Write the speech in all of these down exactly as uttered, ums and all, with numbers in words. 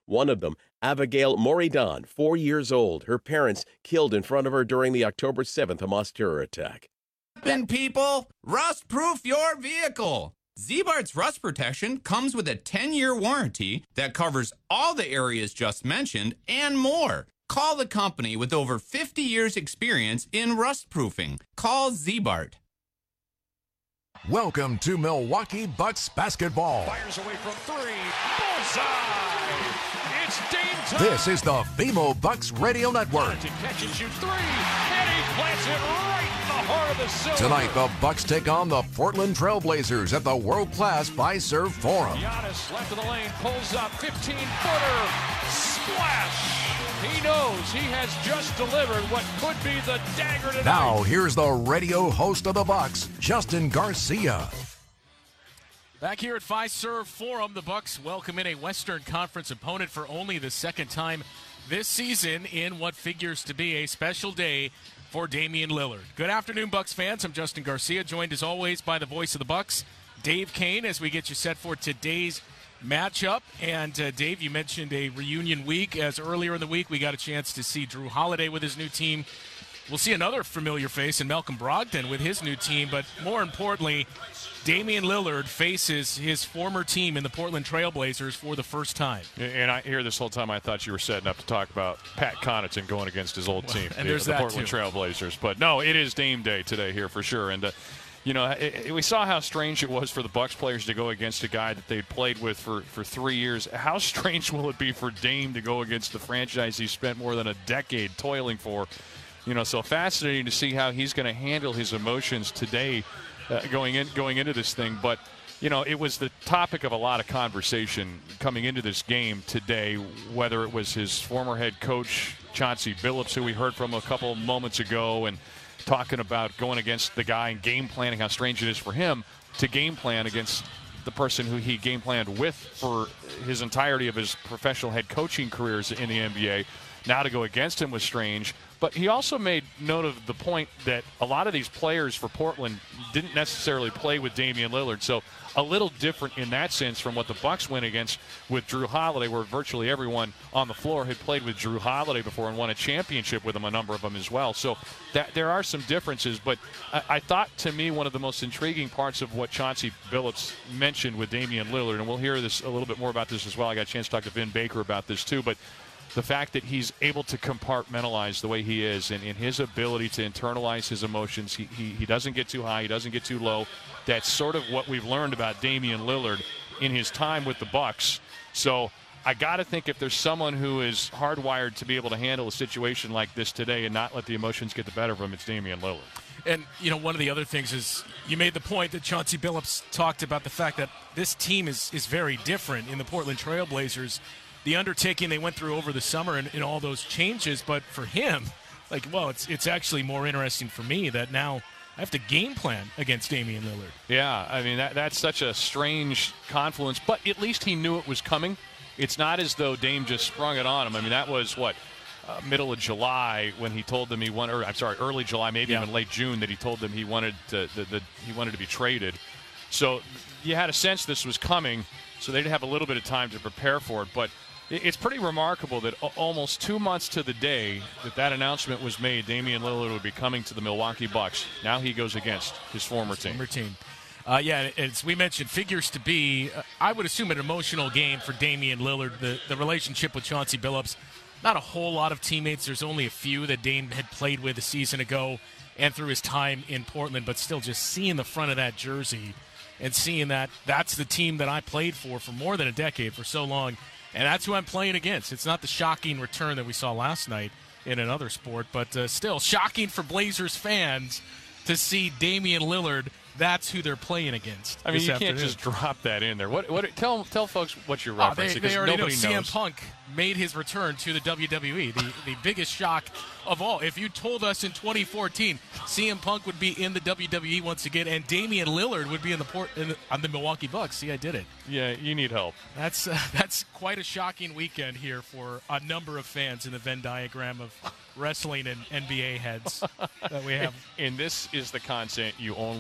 One of them, Abigail Moridon, four years old, her parents killed in front of her during the October seventh Hamas terror attack. Happen, people! Rust-proof your vehicle! Z-Bart's rust protection comes with a ten-year warranty that covers all the areas just mentioned and more. Call the company with over fifty years experience in rust proofing. Call Z-Bart. Welcome to Milwaukee Bucks basketball. Fires away from three. Bullseye! It's Dame time. This is the B M O Bucks Radio Network. To catch and shoot three, and he plants it right in the heart of the silver. Tonight, the Bucks take on the Portland Trailblazers at the world-class Fiserv Forum. Giannis left of the lane, pulls up, fifteen-footer, splash! He knows he has just delivered what could be the dagger tonight. Now, here's the radio host of the Bucks, Justin Garcia. Back here at Fiserv Forum, the Bucks welcome in a Western Conference opponent for only the second time this season in what figures to be a special day for Damian Lillard. Good afternoon, Bucks fans. I'm Justin Garcia, joined as always by the voice of the Bucks, Dave Kane, as we get you set for today's matchup. And uh, Dave, you mentioned a reunion week, as earlier in the week we got a chance to see Jrue Holiday with his new team. We'll see another familiar face in Malcolm Brogdon with his new team, but more importantly, Damian Lillard faces his former team in the Portland Trailblazers for the first time. And I hear this whole time I thought you were setting up to talk about Pat Connaughton going against his old well, team, and the, there's the that Portland too. Trailblazers. But no, it is Dame Day today here for sure. And uh, you know, it, it, we saw how strange it was for the Bucks players to go against a guy that they'd played with for, for three years. How strange will it be for Dame to go against the franchise he spent more than a decade toiling for? You know, so fascinating to see how he's going to handle his emotions today, uh, going in going into this thing. But you know, it was the topic of a lot of conversation coming into this game today, whether it was his former head coach Chauncey Billups, who we heard from a couple moments ago, and talking about going against the guy and game planning, how strange it is for him to game plan against the person who he game planned with for his entirety of his professional head coaching careers in the N B A. Now to go against him was strange. But he also made note of the point that a lot of these players for Portland didn't necessarily play with Damian Lillard. So a little different in that sense from what the Bucks went against with Jrue Holiday, where virtually everyone on the floor had played with Jrue Holiday before and won a championship with him, a number of them as well. So that, there are some differences. But I, I thought, to me, one of the most intriguing parts of what Chauncey Billups mentioned with Damian Lillard, and we'll hear this a little bit more about this as well. I got a chance to talk to Vin Baker about this too. But the fact that he's able to compartmentalize the way he is, and in his ability to internalize his emotions, he, he, he doesn't get too high, he doesn't get too low. That's sort of what we've learned about Damian Lillard in his time with the Bucks. So I got to think if there's someone who is hardwired to be able to handle a situation like this today and not let the emotions get the better of him, it's Damian Lillard. And, you know, one of the other things is you made the point that Chauncey Billups talked about the fact that this team is, is very different in the Portland Trailblazers. The undertaking they went through over the summer and, and all those changes, but for him, like, well, it's it's actually more interesting for me that now I have to game plan against Damian Lillard. Yeah, I mean, that that's such a strange confluence, but at least he knew it was coming. It's not as though Dame just sprung it on him. I mean, that was, what, uh, middle of July when he told them he wanted, or I'm sorry, early July, maybe yeah. even late June, that he told them he wanted to, the, the, he wanted to be traded. So you had a sense this was coming, so they'd have a little bit of time to prepare for it, but it's pretty remarkable that almost two months to the day that that announcement was made, Damian Lillard would be coming to the Milwaukee Bucks. Now he goes against his former team. Former team. Uh, yeah, as we mentioned, figures to be, uh, I would assume an emotional game for Damian Lillard. The, the relationship with Chauncey Billups, not a whole lot of teammates. There's only a few that Dame had played with a season ago and through his time in Portland, but still just seeing the front of that jersey and seeing that that's the team that I played for for more than a decade, for so long. And that's who I'm playing against. It's not the shocking return that we saw last night in another sport, but uh, still shocking for Blazers fans to see Damian Lillard. That's who they're playing against. I mean, you afternoon. can't just drop that in there. What? What? Tell tell folks what you're Oh, referencing, they, because they already nobody know. C M knows. Punk made his return to the W W E, the, the biggest shock of all. If you told us in twenty fourteen C M Punk would be in the W W E once again and Damian Lillard would be in the port in the, on the Milwaukee Bucks, see, I did it. Yeah, you need help. That's uh, that's quite a shocking weekend here for a number of fans in the Venn diagram of wrestling and N B A heads that we have. And this is the content you only get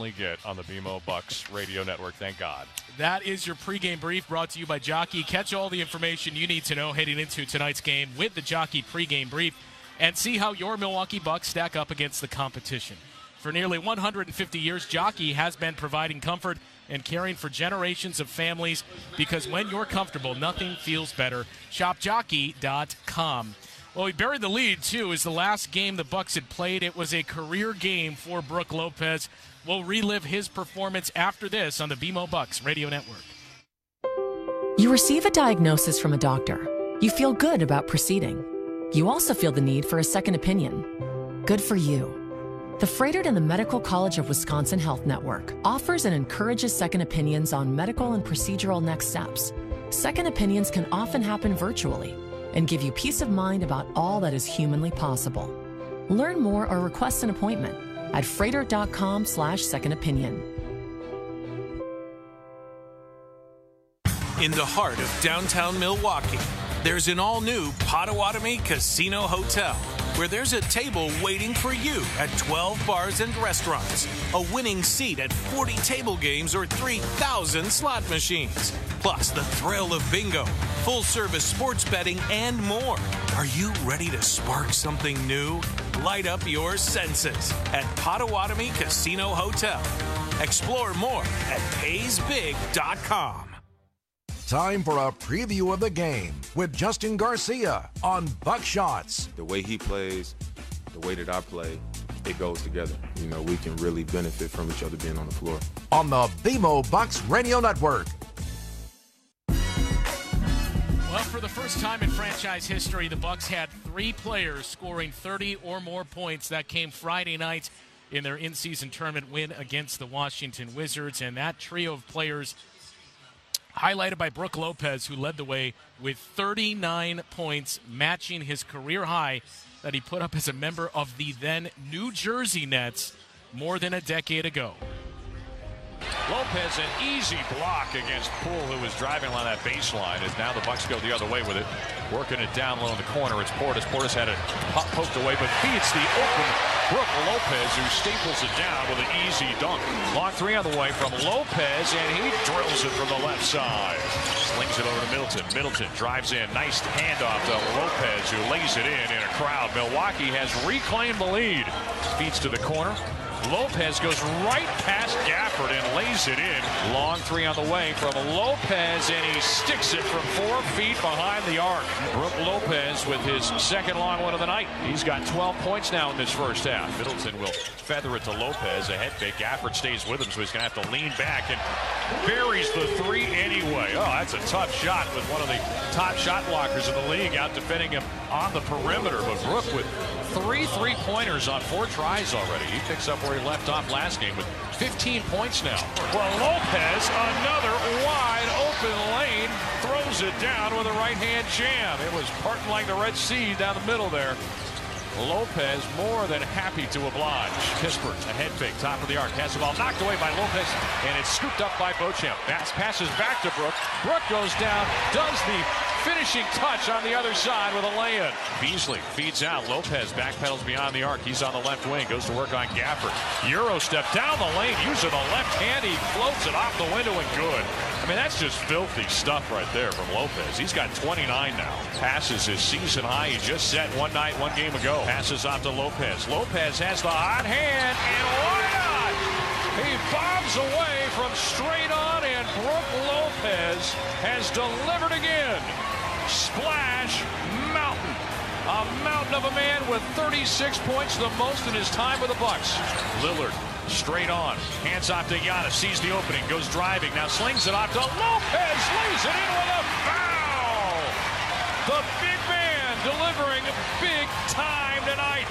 on the B M O Bucks Radio Network. Thank God. That is your pregame brief brought to you by Jockey. Catch all the information you need to know heading into tonight's game with the Jockey pregame brief and see how your Milwaukee Bucks stack up against the competition. For nearly one hundred fifty years, Jockey has been providing comfort and caring for generations of families, because when you're comfortable, nothing feels better. Shop jockey dot com. Well, we buried the lead, too, as the last game the Bucks had played. It was a career game for Brook Lopez. We'll relive his performance after this on the B M O Bucks Radio Network. You receive a diagnosis from a doctor. You feel good about proceeding. You also feel the need for a second opinion. Good for you. The Froedtert and the Medical College of Wisconsin Health Network offers and encourages second opinions on medical and procedural next steps. Second opinions can often happen virtually and give you peace of mind about all that is humanly possible. Learn more or request an appointment at froedtert dot com slash second opinion. In the heart of downtown Milwaukee, there's an all-new Potawatomi Casino Hotel, where there's a table waiting for you at twelve bars and restaurants, a winning seat at forty table games or three thousand slot machines, plus the thrill of bingo, full-service sports betting, and more. Are you ready to spark something new? Light up your senses at Potawatomi Casino Hotel. Explore more at pays big dot com. Time for a preview of the game with Justin Garcia on Buckshots. The way he plays, the way that I play, it goes together. You know, we can really benefit from each other being on the floor. On the B M O Bucks Radio Network. Well, for the first time in franchise history, the Bucks had three players scoring thirty or more points. That came Friday night in their in-season tournament win against the Washington Wizards, and that trio of players highlighted by Brook Lopez, who led the way with thirty-nine points, matching his career high that he put up as a member of the then New Jersey Nets more than a decade ago. Lopez, an easy block against Poole, who was driving along that baseline, as now the Bucks go the other way with it, working it down low in the corner. It's Portis. Portis had it poked away, but feeds the open Brook Lopez, who staples it down with an easy dunk. Long three on the way from Lopez, and he drills it from the left side. Slings it over to Middleton. Middleton drives in. Nice handoff to Lopez, who lays it in in a crowd. Milwaukee has reclaimed the lead. Feeds to the corner. Lopez goes right past Gafford and lays it in. Long three on the way from Lopez, and he sticks it from four feet behind the arc. Brook Lopez with his second long one of the night. He's got twelve points now in this first half. Middleton will feather it to Lopez. A head fake. Gafford stays with him, so he's going to have to lean back and buries the three anyway. Oh, that's a tough shot with one of the top shot blockers in the league out defending him on the perimeter. But Brook with three three-pointers on four tries already. He picks up where he left off last game with fifteen points now. Well, Lopez, another wide open lane, throws it down with a right-hand jam. It was parting like the Red Sea down the middle there. Lopez more than happy to oblige. Kispert, a head fake, top of the arc, has the ball knocked away by Lopez, and it's scooped up by Beauchamp. Pass passes back to Brook. Brook goes down, does the finishing touch on the other side with a lay-in. Beasley feeds out. Lopez backpedals beyond the arc. He's on the left wing, goes to work on Gafford. Euro step down the lane, using the left hand. He floats it off the window and good. I mean, that's just filthy stuff right there from Lopez. He's got twenty-nine now. Passes his season high. He just set one night, one game ago. Passes off to Lopez. Lopez has the hot hand, and why not? He bombs away from straight on, and Brook Lopez has delivered again. Splash Mountain. A mountain of a man with thirty-six points, the most in his time with the Bucks. Lillard straight on. Hands off to Giannis. Sees the opening. Goes driving. Now slings it off to Lopez. Lays it in with a foul. The big man delivering big time tonight.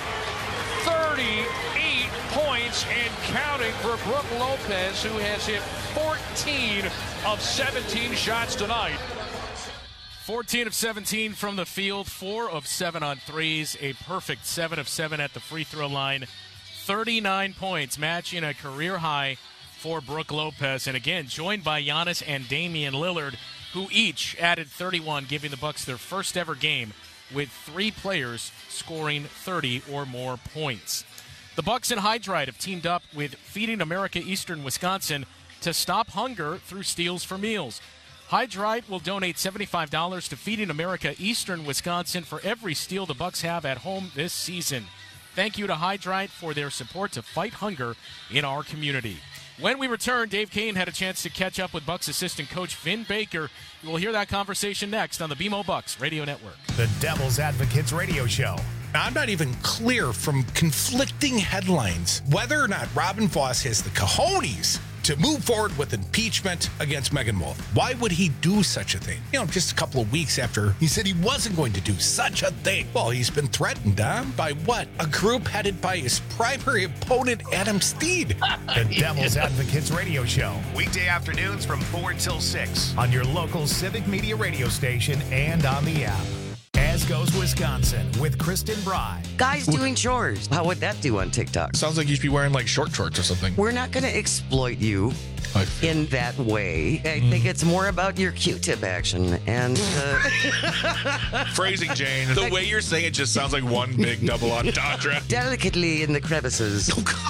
thirty-eight points and counting for Brook Lopez, who has hit fourteen of seventeen shots tonight. fourteen of seventeen from the field, four of seven on threes, a perfect seven of seven at the free throw line. thirty-nine points, matching a career high for Brook Lopez. And again, joined by Giannis and Damian Lillard, who each added thirty-one, giving the Bucks their first ever game with three players scoring thirty or more points. The Bucks and Hydride have teamed up with Feeding America Eastern Wisconsin to stop hunger through Steals for Meals. Hydride will donate seventy-five dollars to Feeding America Eastern Wisconsin for every steal the Bucks have at home this season. Thank you to Hydride for their support to fight hunger in our community. When we return, Dave Kane had a chance to catch up with Bucks assistant coach Vin Baker. You will hear that conversation next on the B M O Bucks Radio Network. The Devil's Advocates Radio Show. I'm not even clear from conflicting headlines whether or not Robin Voss has the cojones to move forward with impeachment against Megan Wolf. Why would he do such a thing? You know, just a couple of weeks after he said he wasn't going to do such a thing. Well, he's been threatened, huh? By what? A group headed by his primary opponent, Adam Steed. The Devil's Advocates Radio Show. Weekday afternoons from four till six on your local Civic Media radio station and on the app. As Goes Wisconsin with Kristen Bry. Guys doing chores. How would that do on TikTok? Sounds like you should be wearing like short shorts or something. We're not going to exploit you in that way. I Mm. think it's more about your Q-tip action and uh, phrasing, Jane. The way you're saying it just sounds like one big double entendre. delicately in the crevices.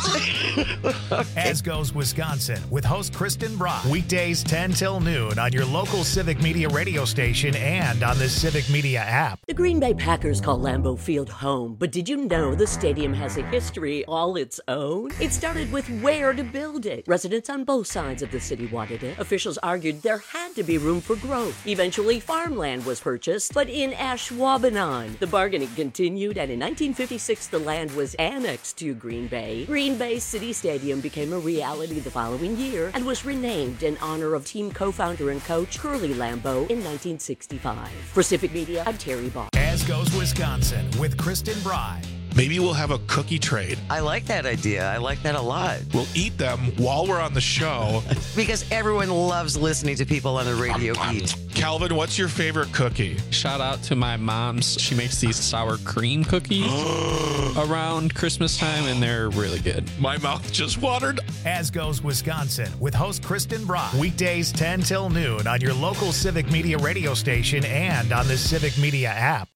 As Goes Wisconsin with host Kristen Bry. Weekdays ten till noon on your local Civic Media radio station and on the Civic Media app. The Green Bay Packers call Lambeau Field home, but did you know the stadium has a history all its own? It started with where to build it. Residents on both sides of the city wanted it. Officials argued there had to be room for growth. Eventually, farmland was purchased, but in Ashwaubenon. The bargaining continued, and in nineteen fifty-six, the land was annexed to Green Bay. Green Bay City Stadium became a reality the following year and was renamed in honor of team co-founder and coach Curly Lambeau in nineteen sixty-five. For Civic Media, I'm Terry Ball. As Goes Wisconsin with Kristen Bry. Maybe we'll have a cookie trade. I like that idea. I like that a lot. We'll eat them while we're on the show. Because everyone loves listening to people on the radio eat. Calvin, what's your favorite cookie? Shout out to my mom's. She makes these sour cream cookies around Christmas time, and they're really good. My mouth just watered. As Goes Wisconsin with host Kristen Bry. Weekdays ten till noon on your local Civic Media radio station and on the Civic Media app.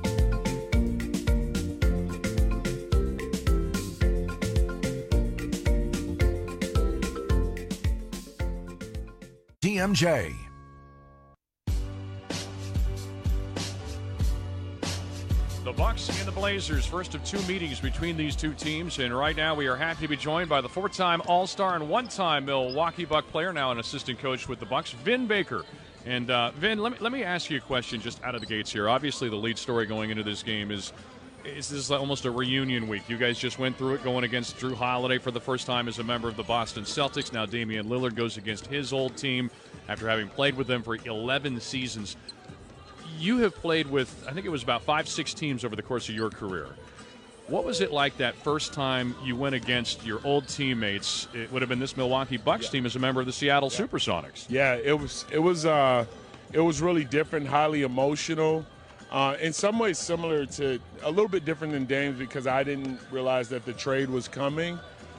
D M J. The Bucks and the Blazers, first of two meetings between these two teams, and right now we are happy to be joined by the four-time All-Star and one-time Milwaukee Buck player, now an assistant coach with the Bucks, Vin Baker. And uh, Vin, let me let me ask you a question just out of the gates here. Obviously, the lead story going into this game is is this is almost a reunion week. You guys just went through it, going against Drew Holiday for the first time as a member of the Boston Celtics. Now Damian Lillard goes against his old team after having played with them for eleven seasons. You have played with, I think it was about five, six teams over the course of your career. What was it like that first time you went against your old teammates? It would have been this Milwaukee Bucks yeah. team as a member of the Seattle yeah. Supersonics. Yeah, it was it was uh, it was really different, highly emotional. Uh, in some ways similar to, a little bit different than Dame's because I didn't realize that the trade was coming.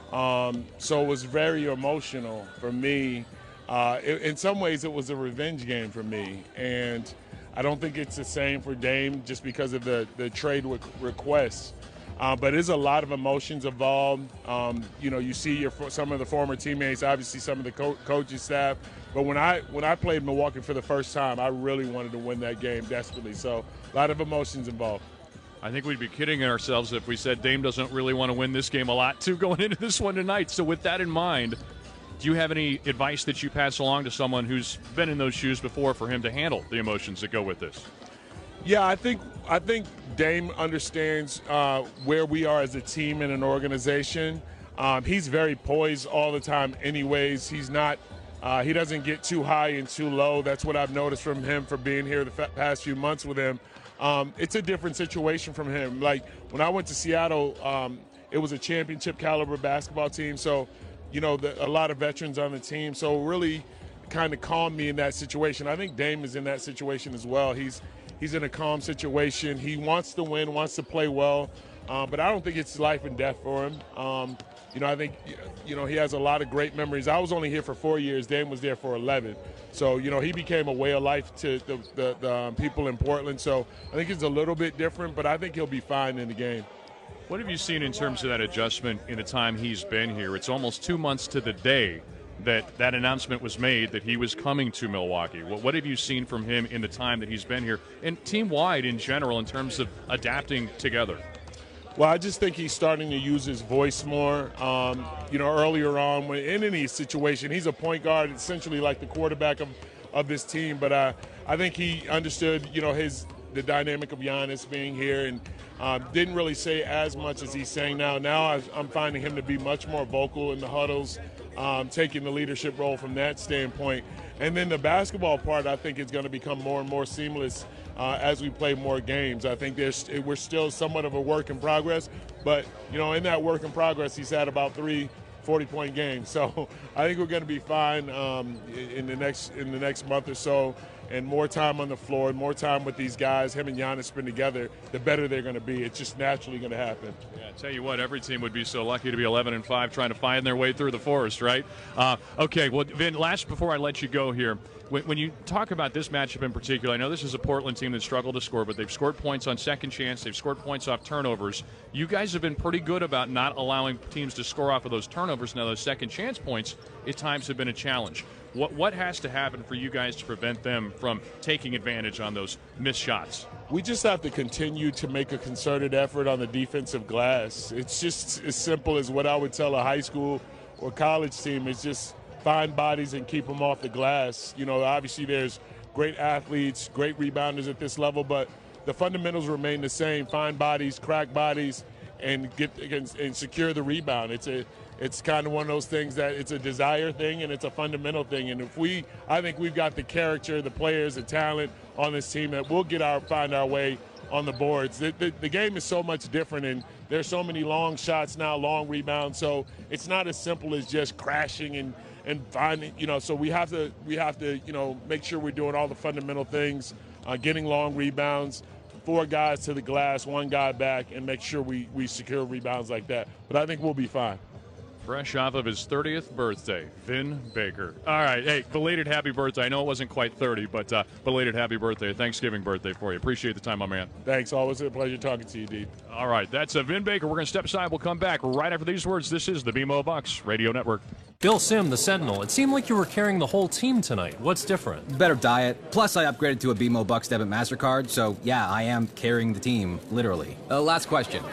Um, so it was very emotional for me. Uh, it, in some ways it was a revenge game for me. And I don't think it's the same for Dame just because of the, the trade re- requests. Uh, but there's a lot of emotions involved. Um, you know, you see your some of the former teammates, obviously some of the co- coaching staff. But when I when I played Milwaukee for the first time, I really wanted to win that game desperately. So a lot of emotions involved. I think we'd be kidding ourselves if we said Dame doesn't really want to win this game a lot, too, going into this one tonight. So with that in mind, do you have any advice that you pass along to someone who's been in those shoes before for him to handle the emotions that go with this? Yeah, I think I think Dame understands uh, where we are as a team and an organization. Um, he's very poised all the time anyways. He's not uh, he doesn't get too high and too low. That's what I've noticed from him for being here the past few months with him. Um, it's a different situation from him. Like when I went to Seattle, um, it was a championship caliber basketball team. So, you know, the, a lot of veterans on the team. So really kind of calmed me in that situation. I think Dame is in that situation as well. He's He's in a calm situation. He wants to win, wants to play well, uh, but I don't think it's life and death for him. Um, you know, I think, you know, he has a lot of great memories. I was only here for four years. Dame was there for eleven. So, you know, he became a way of life to the, the, the um, people in Portland. So I think it's a little bit different, but I think he'll be fine in the game. What have you seen in terms of that adjustment in the time he's been here? It's almost two months to the day that that announcement was made that he was coming to Milwaukee. What, what have you seen from him in the time that he's been here, and team-wide in general in terms of adapting together? Well, I just think he's starting to use his voice more. Um, you know, earlier on, when in any situation, he's a point guard, essentially like the quarterback of, of this team. But uh, I think he understood, you know, his the dynamic of Giannis being here, and uh, didn't really say as much as he's saying now. Now I, I'm finding him to be much more vocal in the huddles, um, taking the leadership role from that standpoint. And then the basketball part, I think, is going to become more and more seamless Uh, as we play more games. I think there's we're still somewhat of a work in progress, but you know, in that work in progress, he's had about three forty-point games. So I think we're going to be fine um, in the next in the next month or so, and more time on the floor, more time with these guys. Him and Giannis spend together, the better they're going to be. It's just naturally going to happen. Yeah, I tell you what, every team would be so lucky to be eleven and five, trying to find their way through the forest, right? Uh, okay, well, Vin, last before I let you go here. When, when you talk about this matchup in particular, I know this is a Portland team that struggled to score, but they've scored points on second chance. They've scored points off turnovers. You guys have been pretty good about not allowing teams to score off of those turnovers. Now, those second chance points at times have been a challenge. What what has to happen for you guys to prevent them from taking advantage on those missed shots? We just have to continue to make a concerted effort on the defensive glass. It's just as simple as what I would tell a high school or college team. It's just find bodies and keep them off the glass. You know, obviously there's great athletes, great rebounders at this level, but the fundamentals remain the same. Find bodies, crack bodies, and get and, and secure the rebound. It's a it's kind of one of those things that it's a desire thing and it's a fundamental thing. And if we, I think we've got the character, the players, the talent on this team that we'll get our find our way on the boards. The, the, the game is so much different, and there's so many long shots now, long rebounds. So it's not as simple as just crashing and and finding, you know, so we have to we have to, you know, make sure we're doing all the fundamental things, uh, getting long rebounds, four guys to the glass, one guy back, and make sure we, we secure rebounds like that. But I think we'll be fine. Fresh off of his thirtieth birthday, Vin Baker. All right, hey, belated happy birthday. I know it wasn't quite thirty, but uh, belated happy birthday, Thanksgiving birthday for you. Appreciate the time, my man. Thanks. Always a pleasure talking to you, Deep. All right, that's uh, Vin Baker. We're going to step aside. We'll come back right after these words. This is the B M O Bucks Radio Network. Bill Sim, the Sentinel. It seemed like you were carrying the whole team tonight. What's different? Better diet. Plus, I upgraded to a B M O Bucks debit MasterCard, so yeah, I am carrying the team, literally. Uh, last question.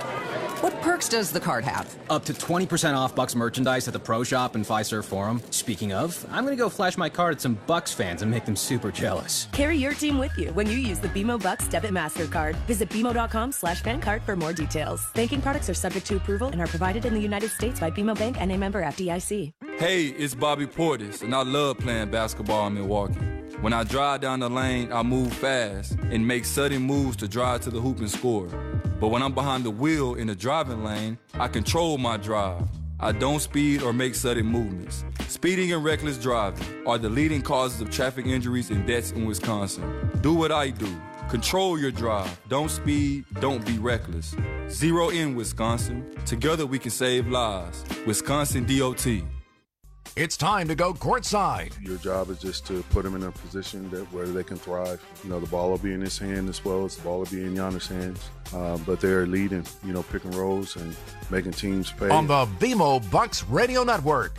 What perks does the card have? Up to twenty percent off Bucks merchandise at the Pro Shop and Fiserv Forum. Speaking of, I'm gonna go flash my card at some Bucks fans and make them super jealous. Carry your team with you when you use the B M O Bucks debit MasterCard. Visit B M O dot com slash fan card for more details. Banking products are subject to approval and are provided in the United States by B M O Bank and a member F D I C. Hey, it's Bobby Portis, and I love playing basketball in Milwaukee. When I drive down the lane, I move fast and make sudden moves to drive to the hoop and score. But when I'm behind the wheel in the driving lane, I control my drive. I don't speed or make sudden movements. Speeding and reckless driving are the leading causes of traffic injuries and deaths in Wisconsin. Do what I do. Control your drive. Don't speed. Don't be reckless. Zero in Wisconsin. Together we can save lives. Wisconsin D O T. It's time to go courtside. Your job is just to put them in a position that where they can thrive. You know, the ball will be in his hand as well as the ball will be in Giannis' hands. Uh, but they're leading, you know, pick and rolls and making teams pay. On the B M O Bucks Radio Network.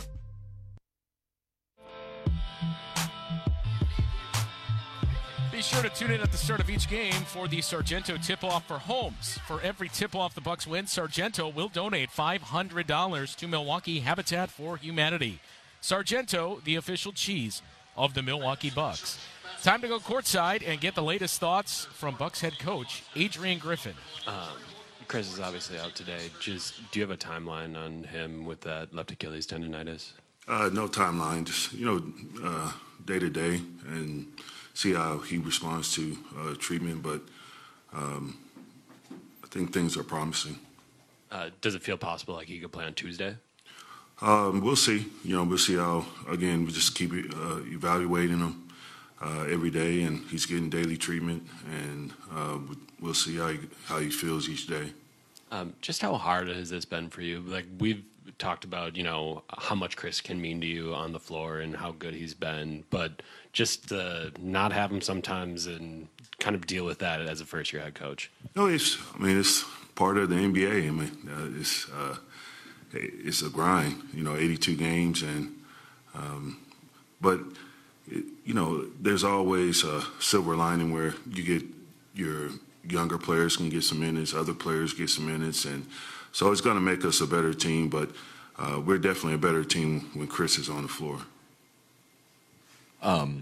Be sure to tune in at the start of each game for the Sargento tip-off for Holmes. For every tip-off the Bucks win, Sargento will donate five hundred dollars to Milwaukee Habitat for Humanity. Sargento, the official cheese of the Milwaukee Bucks. Time to go courtside and get the latest thoughts from Bucks head coach Adrian Griffin. Um, Chris is obviously out today. Just do you have a timeline on him with that left Achilles tendonitis? Uh, no timeline, just, you know, uh, day to day and see how he responds to uh, treatment. But um, I think things are promising. Uh, does it feel possible like he could play on Tuesday? Um, we'll see. You know, we'll see how, again, we just keep uh, evaluating him uh, every day, and he's getting daily treatment, and uh, we'll see how he, how he feels each day. Um, just how hard has this been for you? Like, we've talked about, you know, how much Chris can mean to you on the floor and how good he's been, but just uh, not have him sometimes and kind of deal with that as a first-year head coach? No, it's. I mean, it's part of the N B A. I mean, uh, it's uh, it's a grind. You know, eighty-two games, and um, but it, you know, there's always a silver lining where you get your younger players can get some minutes, other players get some minutes, and so it's going to make us a better team. But uh, we're definitely a better team when Chris is on the floor. Um,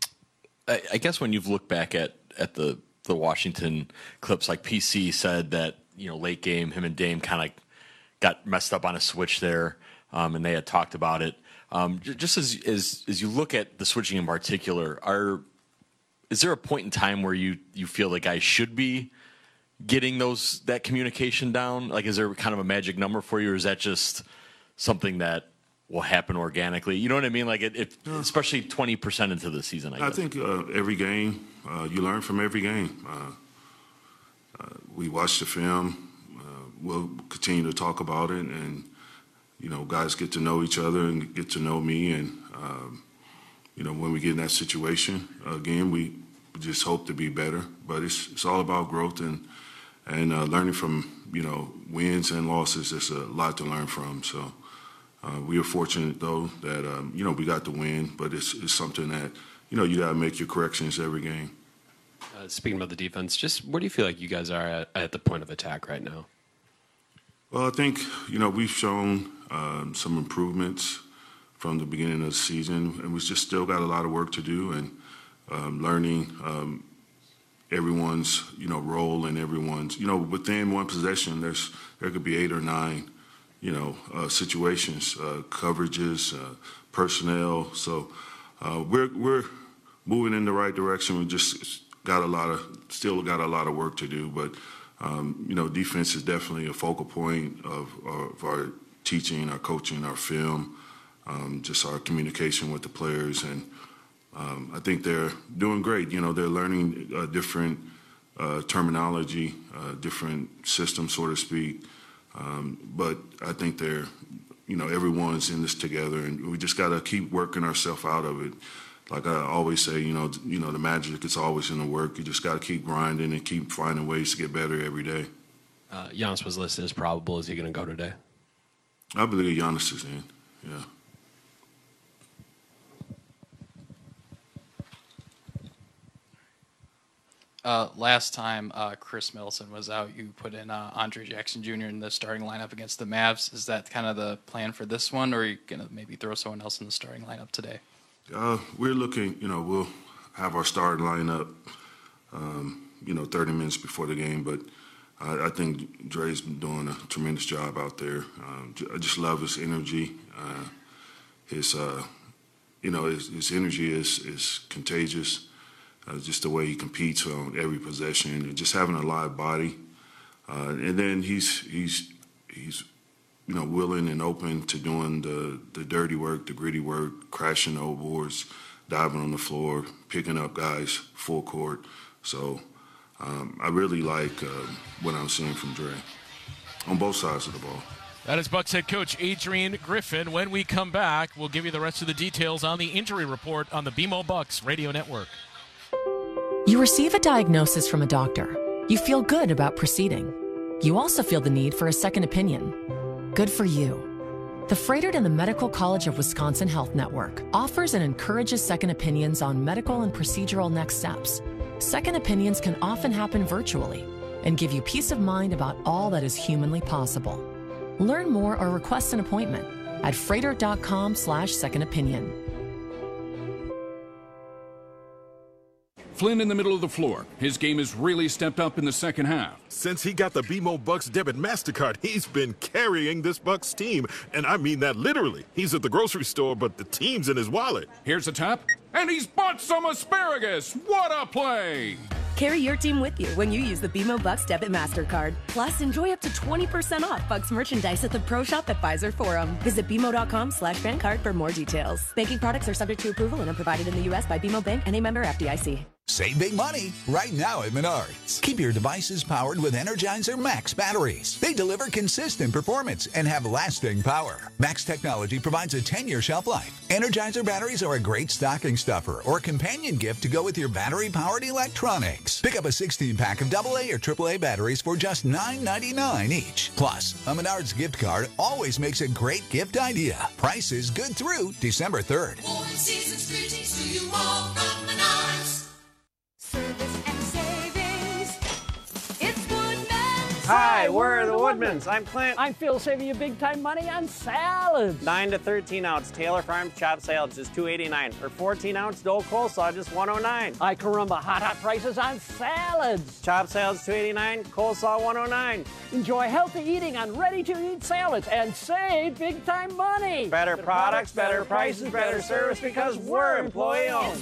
I, I guess when you've looked back at at the the Washington clips, like P C said that, you know, late game, him and Dame kind of got messed up on a switch there, um, and they had talked about it. Um, just as as as you look at the switching in particular, are is there a point in time where you, you feel the guys should be getting those that communication down? Like, is there kind of a magic number for you, or is that just something that will happen organically? You know what I mean? Like, it, it especially twenty percent into the season, I guess. I think uh, every game, uh, you learn from every game. Uh, uh, we watch the film. Uh, we'll continue to talk about it, and, you know, guys get to know each other and get to know me, and, um, you know, when we get in that situation, uh, again, we just hope to be better. But it's it's all about growth and and uh, learning from, you know, wins and losses. There's a lot to learn from. So uh, we are fortunate, though, that, um, you know, we got the win. But it's, it's something that, you know, you got to make your corrections every game. Uh, speaking about the defense, just where do you feel like you guys are at, at the point of attack right now? Well, I think, you know, we've shown um, some improvements from the beginning of the season, and we just still got a lot of work to do, and um, learning um, everyone's, you know, role and everyone's, you know, within one possession, there's there could be eight or nine, you know, uh, situations, uh, coverages, uh, personnel. So uh, we're we're moving in the right direction. We just got a lot of, still got a lot of work to do, but um, you know, defense is definitely a focal point of, of our teaching, our coaching, our film. Um, just our communication with the players, and um, I think they're doing great. You know, they're learning uh, different uh, terminology, uh, different systems, so to speak. Um, but I think they're, you know, everyone's in this together, and we just got to keep working ourselves out of it. Like I always say, you know, you know, the magic is always in the work. You just got to keep grinding and keep finding ways to get better every day. Uh, Giannis was listed as probable. Is he going to go today? I believe Giannis is in. Yeah. Uh, last time uh, Chris Middleton was out, you put in uh, Andre Jackson Junior in the starting lineup against the Mavs. Is that kind of the plan for this one, or are you going to maybe throw someone else in the starting lineup today? Uh, we're looking, you know, we'll have our starting lineup, um, you know, thirty minutes before the game, but I, I think Dre's been doing a tremendous job out there. Um, I just love his energy. Uh, his, uh, you know, his, his energy is, is contagious. Uh, just the way he competes on every possession, and just having a live body, uh, and then he's he's he's you know willing and open to doing the the dirty work, the gritty work, crashing over boards, diving on the floor, picking up guys full court. So um, I really like uh, what I'm seeing from Dre on both sides of the ball. That is Bucks head coach Adrian Griffin. When we come back, we'll give you the rest of the details on the injury report on the B M O Bucks Radio Network. You receive a diagnosis from a doctor. You feel good about proceeding. You also feel the need for a second opinion. Good for you. The Frederick and the Medical College of Wisconsin Health Network offers and encourages second opinions on medical and procedural next steps. Second opinions can often happen virtually and give you peace of mind about all that is humanly possible. Learn more or request an appointment at frederick.com slash second opinion. Flynn in the middle of the floor. His game has really stepped up in the second half. Since he got the B M O Bucks debit MasterCard, he's been carrying this Bucks team. And I mean that literally. He's at the grocery store, but the team's in his wallet. Here's a tap, and he's bought some asparagus. What a play! Carry your team with you when you use the B M O Bucks debit MasterCard. Plus, enjoy up to twenty percent off Bucks merchandise at the Pro Shop at Pfizer Forum. Visit bmo.com slash fan card for more details. Banking products are subject to approval and are provided in the U S by B M O Bank and a member F D I C. Save big money right now at Menards. Keep your devices powered with Energizer Max batteries. They deliver consistent performance and have lasting power. Max technology provides a ten-year shelf life. Energizer batteries are a great stocking stuffer or companion gift to go with your battery-powered electronics. Pick up a sixteen-pack of double A or triple A batteries for just nine ninety-nine each. Plus, a Menards gift card always makes a great gift idea. Price is good through December third. More season's greetings to you all from Menards. Service and savings. It's Woodman's. Hi, we're the Woodmans. I'm Clint. I'm Phil, saving you big time money on salads. nine to thirteen ounce Taylor Farms chopped salads is two eighty-nine. Or fourteen ounce Dole coleslaw just one oh nine. Hi, caramba, hot, hot prices on salads. Chopped salads two eighty-nine, coleslaw one oh nine. Enjoy healthy eating on ready-to-eat salads and save big time money. Better products, better prices, better service because we're employee owned.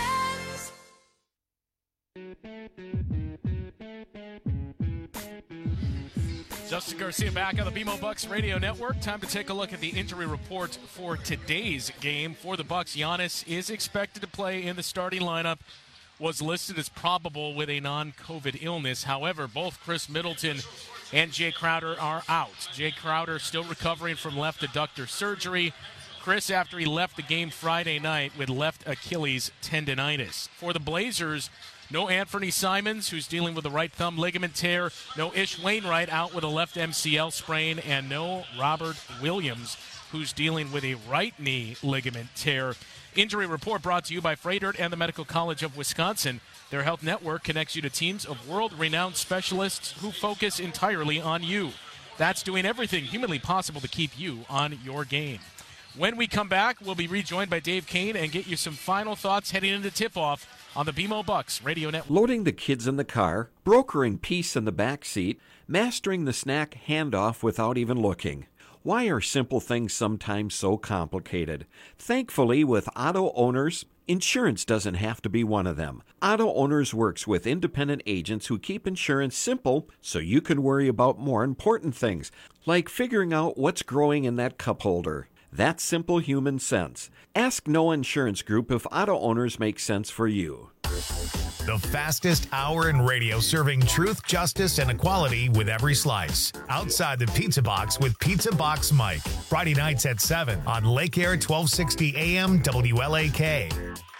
Justin Garcia back on the B M O Bucks Radio Network. Time to take a look at the injury report for today's game. For the Bucks, Giannis is expected to play in the starting lineup. Was listed as probable with a non-COVID illness. However, both Chris Middleton and Jay Crowder are out. Jay Crowder still recovering from left adductor surgery. Chris, after he left the game Friday night with left Achilles tendonitis. For the Blazers, no Anthony Simons, who's dealing with a right thumb ligament tear. No Ish Wainwright, out with a left M C L sprain. And no Robert Williams, who's dealing with a right knee ligament tear. Injury report brought to you by Freighter and the Medical College of Wisconsin. Their health network connects you to teams of world-renowned specialists who focus entirely on you. That's doing everything humanly possible to keep you on your game. When we come back, we'll be rejoined by Dave Kane and get you some final thoughts heading into tip-off on the B M O Bucks Radio Network. Loading the kids in the car, brokering peace in the back seat, mastering the snack handoff without even looking. Why are simple things sometimes so complicated? Thankfully, with auto owners, insurance doesn't have to be one of them. Auto Owners works with independent agents who keep insurance simple so you can worry about more important things, like figuring out what's growing in that cup holder. That's simple human sense. Ask Noah Insurance Group if auto owners make sense for you. The fastest hour in radio, serving truth, justice, and equality with every slice. Outside the Pizza Box with Pizza Box Mike. Friday nights at seven on Lake Air twelve sixty A M W L A K.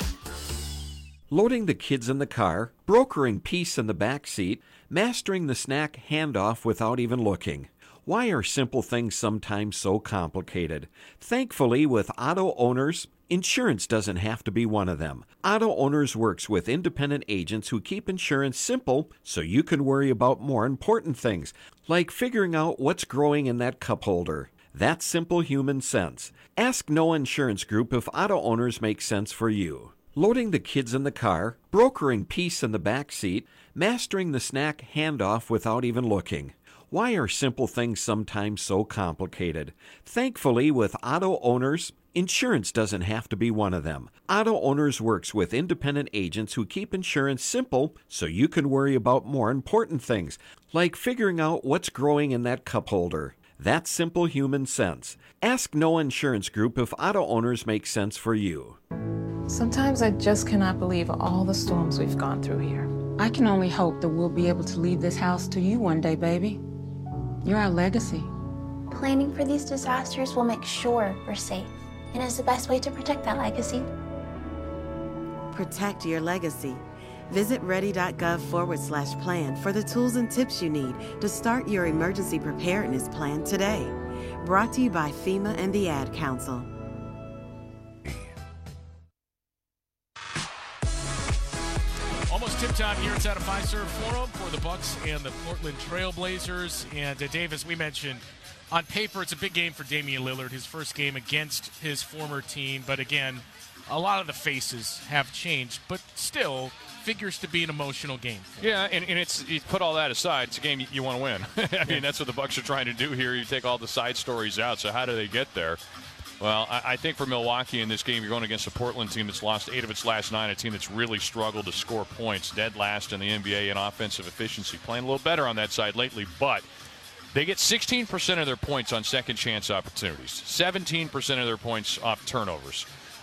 Loading the kids in the car, brokering peace in the back seat, mastering the snack handoff without even looking. Why are simple things sometimes so complicated? Thankfully, with auto owners, insurance doesn't have to be one of them. Auto Owners works with independent agents who keep insurance simple so you can worry about more important things, like figuring out what's growing in that cup holder. That's simple human sense. Ask Noah Insurance Group if auto owners make sense for you. Loading the kids in the car, brokering peace in the back seat, mastering the snack handoff without even looking. Why are simple things sometimes so complicated? Thankfully, with auto owners, insurance doesn't have to be one of them. Auto Owners works with independent agents who keep insurance simple so you can worry about more important things, like figuring out what's growing in that cup holder. That's simple human sense. Ask Noah Insurance Group if auto owners make sense for you. Sometimes I just cannot believe all the storms we've gone through here. I can only hope that we'll be able to leave this house to you one day, baby. You're our legacy. Planning for these disasters will make sure we're safe, and is the best way to protect that legacy. Protect your legacy. Visit ready.gov forward slash plan for the tools and tips you need to start your emergency preparedness plan today. Brought to you by FEMA and the Ad Council. Almost tip time here inside of Fiserv Forum for the Bucks and the Portland Trail Blazers. And uh, Dave, as we mentioned, on paper it's a big game for Damian Lillard, his first game against his former team. But again, a lot of the faces have changed, but still figures to be an emotional game. Yeah, and, and it's you put all that aside, it's a game you, you want to win. I mean, that's what the Bucks are trying to do here. You take all the side stories out. So how do they get there? Well, I, I think for Milwaukee in this game, you're going against a Portland team that's lost eight of its last nine, a team that's really struggled to score points, dead last in the N B A in offensive efficiency, playing a little better on that side lately, but they get sixteen percent of their points on second chance opportunities, seventeen percent of their points off turnovers.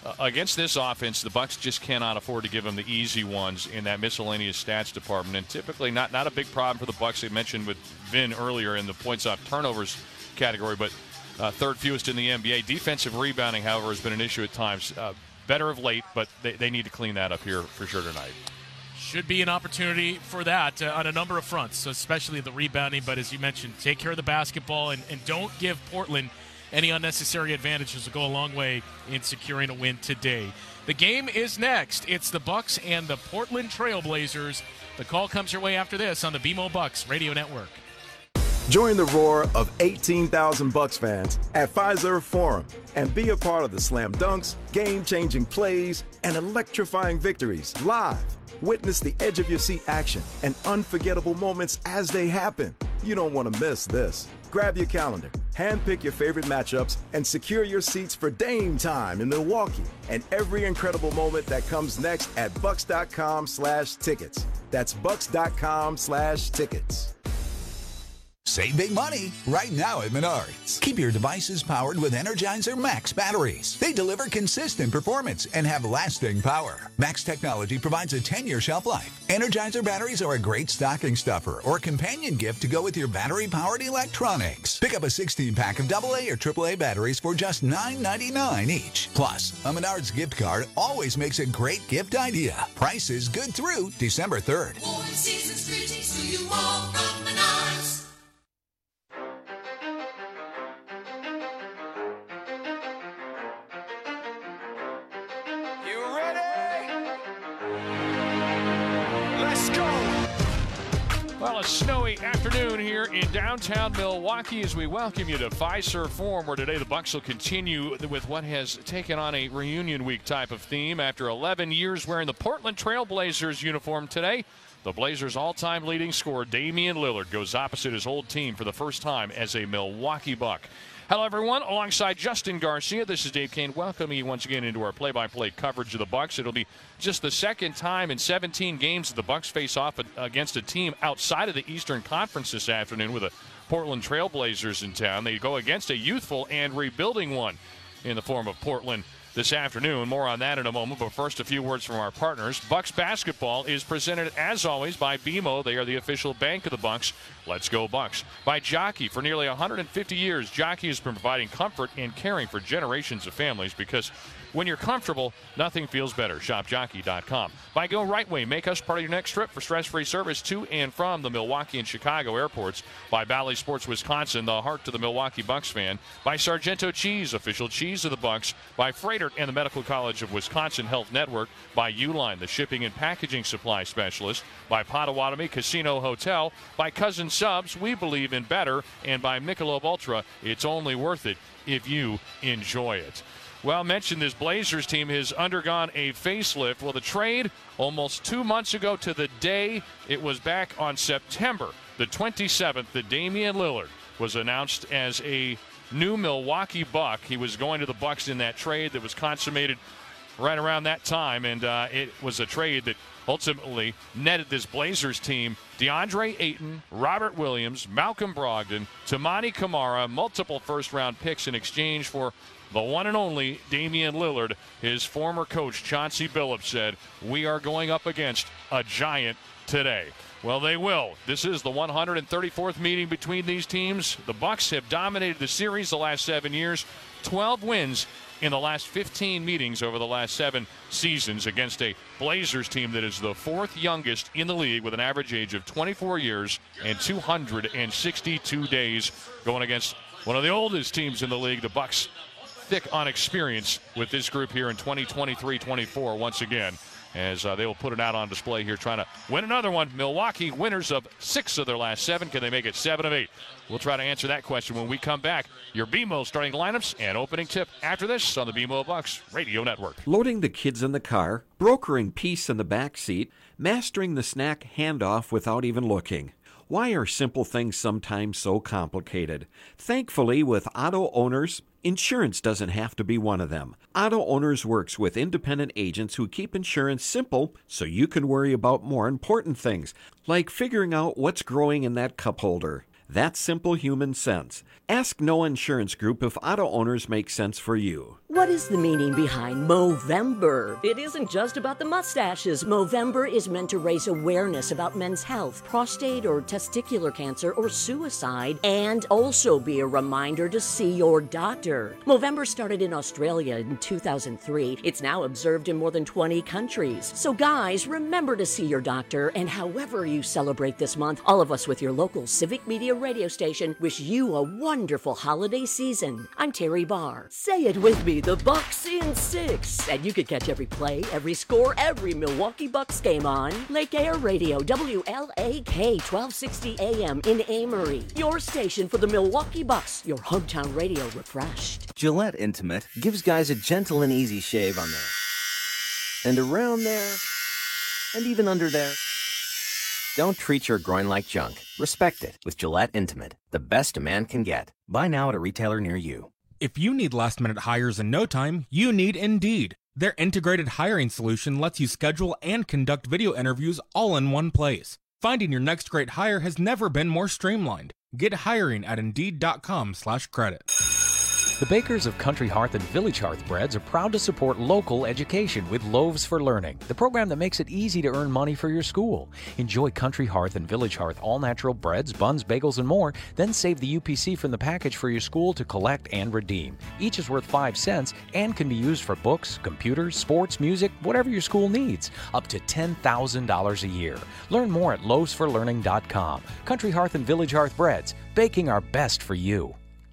uh, against this offense, the Bucs just cannot afford to give them the easy ones in that miscellaneous stats department. And typically not, not a big problem for the Bucs. They mentioned with Vin earlier in the points off turnovers category, but uh, third fewest in the N B A. Defensive rebounding, however, has been an issue at times. Uh, better of late, but they, they need to clean that up here for sure tonight. Should be an opportunity for that uh, on a number of fronts, so especially the rebounding. But as you mentioned, take care of the basketball and, and don't give Portland any unnecessary advantages. Will go a long way in securing a win today. The game is next. It's the Bucs and the Portland Trail Blazers. The call comes your way after this on the B M O Bucs Radio Network. Join the roar of eighteen thousand Bucs fans at Fiserv Forum and be a part of the slam dunks, game-changing plays, and electrifying victories live. Witness the edge-of-your-seat action and unforgettable moments as they happen. You don't want to miss this. Grab your calendar, handpick your favorite matchups, and secure your seats for Dame time in Milwaukee and every incredible moment that comes next at Bucks.com slash tickets. That's Bucks.com slash tickets. Save big money right now at Menards. Keep your devices powered with Energizer Max batteries. They deliver consistent performance and have lasting power. Max technology provides a ten-year shelf life. Energizer batteries are a great stocking stuffer or companion gift to go with your battery-powered electronics. Pick up a sixteen-pack of double A or triple A batteries for just nine ninety-nine each. Plus, a Menards gift card always makes a great gift idea. Prices good through December third. Warm season's greetings to you all from Menards. Well, a snowy afternoon here in downtown Milwaukee as we welcome you to Fiserv Forum, where today the Bucs will continue with what has taken on a reunion week type of theme. After eleven years wearing the Portland Trail Blazers uniform today, the Blazers' all-time leading scorer Damian Lillard goes opposite his old team for the first time as a Milwaukee Buck. Hello, everyone. Alongside Justin Garcia, this is Dave Kane welcoming you once again into our play-by-play coverage of the Bucs. It'll be just the second time in seventeen games that the Bucs face off against a team outside of the Eastern Conference this afternoon with the Portland Trail Blazers in town. They go against a youthful and rebuilding one in the form of Portland this afternoon. More on that in a moment, but first a few words from our partners. Bucs basketball is presented, as always, by B M O. They are the official bank of the Bucs. Let's go Bucs. By Jockey. For nearly one hundred fifty years, Jockey has been providing comfort and caring for generations of families, because when you're comfortable, nothing feels better. Shop jockey dot com. By Go Right Way. Make us part of your next trip for stress-free service to and from the Milwaukee and Chicago airports. By Bally Sports Wisconsin, the heart to the Milwaukee Bucs fan. By Sargento Cheese, official cheese of the Bucs. By Freighter and the Medical College of Wisconsin Health Network. By Uline, the shipping and packaging supply specialist. By Potawatomi Casino Hotel. By Cousin Subs, we believe in better. And by Michelob Ultra, it's only worth it if you enjoy it. Well, mentioned this Blazers team has undergone a facelift. Well, the trade almost two months ago to the day, it was back on September the twenty-seventh that Damian Lillard was announced as a new Milwaukee Buck. He was going to the Bucs in that trade that was consummated right around that time, and uh, it was a trade that ultimately netted this Blazers team DeAndre Ayton, Robert Williams, Malcolm Brogdon, Tamani Kamara, multiple first-round picks in exchange for the one and only Damian Lillard. His former coach, Chauncey Billups, said, "We are going up against a giant today." Well, they will. This is the one hundred thirty-fourth meeting between these teams. The Bucs have dominated the series the last seven years. twelve wins in the last fifteen meetings over the last seven seasons against a Blazers team that is the fourth youngest in the league with an average age of twenty-four years and two hundred sixty-two days, going against one of the oldest teams in the league, the Bucs. Thick on experience with this group here in twenty twenty-three twenty-four once again, as uh, they will put it out on display here, trying to win another one. Milwaukee, winners of six of their last seven. Can they make it seven of eight? We'll try to answer that question when we come back. Your B M O starting lineups and opening tip after this on the B M O Bucs Radio Network. Loading the kids in the car, brokering peace in the back seat, mastering the snack handoff without even looking. Why are simple things sometimes so complicated? Thankfully, with auto owners, insurance doesn't have to be one of them. Auto Owners works with independent agents who keep insurance simple so you can worry about more important things, like figuring out what's growing in that cup holder. That's simple human sense. Ask No Insurance Group if auto owners make sense for you. What is the meaning behind Movember? It isn't just about the mustaches. Movember is meant to raise awareness about men's health, prostate or testicular cancer, or suicide, and also be a reminder to see your doctor. Movember started in Australia in two thousand three. It's now observed in more than twenty countries. So guys, remember to see your doctor, and however you celebrate this month, all of us with your local Civic Media radio station wish you a wonderful holiday season. I'm Terry Barr. Say it with me, the Bucks in six. And you can catch every play, every score, every Milwaukee Bucks game on Lake Air Radio, W L A K, twelve sixty A M in Amory. Your station for the Milwaukee Bucks, your hometown radio refreshed. Gillette Intimate gives guys a gentle and easy shave on there. And around there. And even under there. Don't treat your groin like junk. Respect it with Gillette Intimate, the best a man can get. Buy now at a retailer near you. If you need last-minute hires in no time, you need Indeed. Their integrated hiring solution lets you schedule and conduct video interviews all in one place. Finding your next great hire has never been more streamlined. Get hiring at Indeed.com slash credit. The bakers of Country Hearth and Village Hearth Breads are proud to support local education with Loaves for Learning, the program that makes it easy to earn money for your school. Enjoy Country Hearth and Village Hearth all-natural breads, buns, bagels, and more, then save the U P C from the package for your school to collect and redeem. Each is worth five cents and can be used for books, computers, sports, music, whatever your school needs, up to ten thousand dollars a year. Learn more at loaves for learning dot com. Country Hearth and Village Hearth Breads, baking our best for you.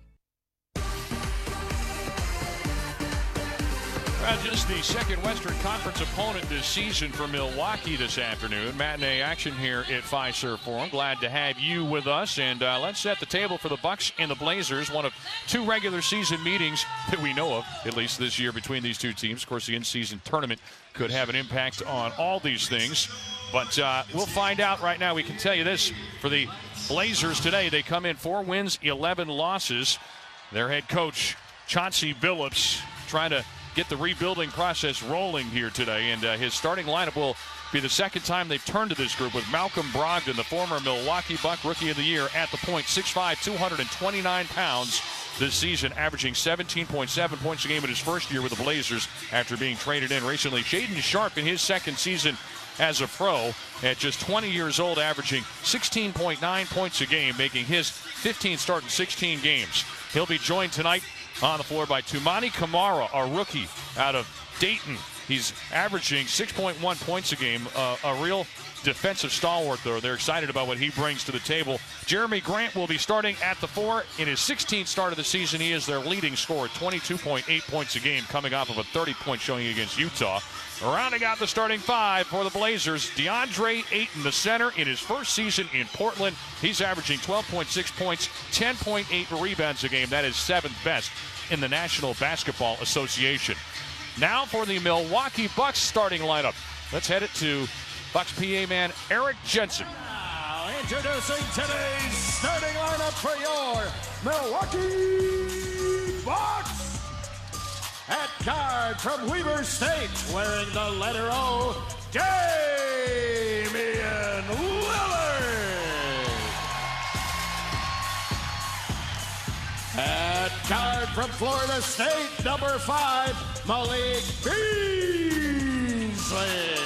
Well, just the second Western Conference opponent this season for Milwaukee this afternoon. Matinee action here at Fiserv Forum. Glad to have you with us, and uh, let's set the table for the Bucks and the Blazers. One of two regular season meetings that we know of, at least this year, between these two teams. Of course, the in-season tournament could have an impact on all these things, but uh, we'll find out right now. We can tell you this, for the Blazers today, they come in four wins, eleven losses. Their head coach, Chauncey Billups, trying to get the rebuilding process rolling here today, and uh, his starting lineup will be the second time they've turned to this group, with Malcolm Brogdon, the former Milwaukee Buck Rookie of the Year, at the point, six five, two hundred twenty-nine pounds this season, averaging seventeen point seven points a game in his first year with the Blazers after being traded in recently. Shaedon Sharpe in his second season as a pro, at just twenty years old, averaging sixteen point nine points a game, making his fifteenth start in sixteen games. He'll be joined tonight on the floor by Toumani Camara, a rookie out of Dayton. He's averaging six point one points a game, uh, a real defensive stalwart, though. They're excited about what he brings to the table. Jeremy Grant will be starting at the four. In his sixteenth start of the season, he is their leading scorer, twenty-two point eight points a game, coming off of a thirty-point showing against Utah. Rounding out the starting five for the Blazers, DeAndre Ayton, the center, in his first season in Portland. He's averaging twelve point six points, ten point eight rebounds a game. That is seventh best in the National Basketball Association. Now for the Milwaukee Bucks starting lineup. Let's head it to Bucks P A man Eric Jensen. Now introducing today's starting lineup for your Milwaukee Bucks. At guard from Weber State, wearing the letter O, Damian Lillard. At guard from Florida State, number five, Malik Beasley.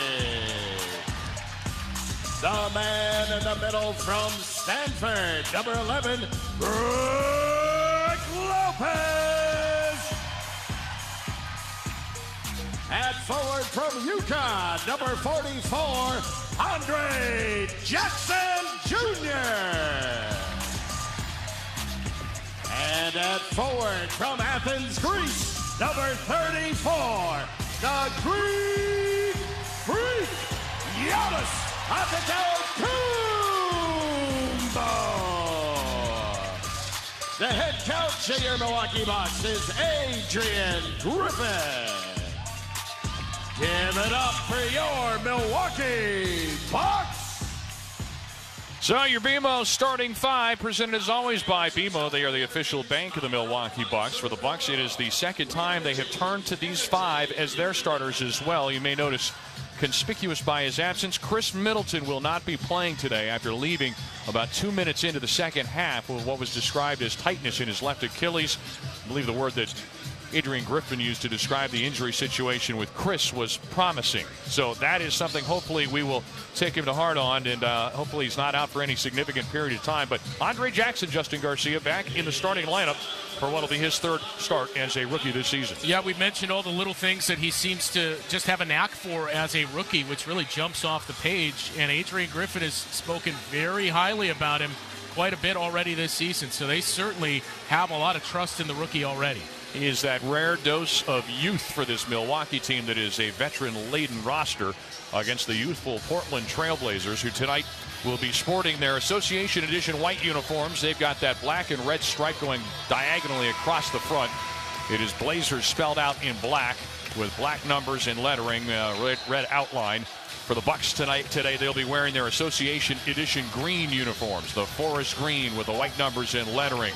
The man in the middle from Stanford, number eleven, Brook Lopez. At forward from Utah, number forty-four, Andre Jackson Junior And at forward from Athens, Greece, number thirty-four, the Greek Freak, Giannis Antetokounmpo. The head coach of your Milwaukee Bucks is Adrian Griffin. Give it up for your Milwaukee Bucks. So your B M O starting five, presented as always by B M O. They are the official bank of the Milwaukee Bucks. For the Bucks, it is the second time they have turned to these five as their starters as well. You may notice conspicuous by his absence. Chris Middleton will not be playing today after leaving about two minutes into the second half with what was described as tightness in his left Achilles. I believe the word that Adrian Griffin used to describe the injury situation with Chris was promising. So that is something hopefully we will take him to heart on, and uh, hopefully he's not out for any significant period of time. But Andre Jackson, Justin Garcia, back in the starting lineup for what will be his third start as a rookie this season. Yeah, we've mentioned all the little things that he seems to just have a knack for as a rookie, which really jumps off the page. And Adrian Griffin has spoken very highly about him quite a bit already this season. So they certainly have a lot of trust in the rookie already. He is that rare dose of youth for this Milwaukee team that is a veteran-laden roster against the youthful Portland Trailblazers, who tonight will be sporting their Association Edition white uniforms. They've got that black and red stripe going diagonally across the front. It is Blazers spelled out in black with black numbers and lettering, uh, red, red outline. For the Bucks tonight, today, they'll be wearing their Association Edition green uniforms, the forest green with the white numbers and lettering,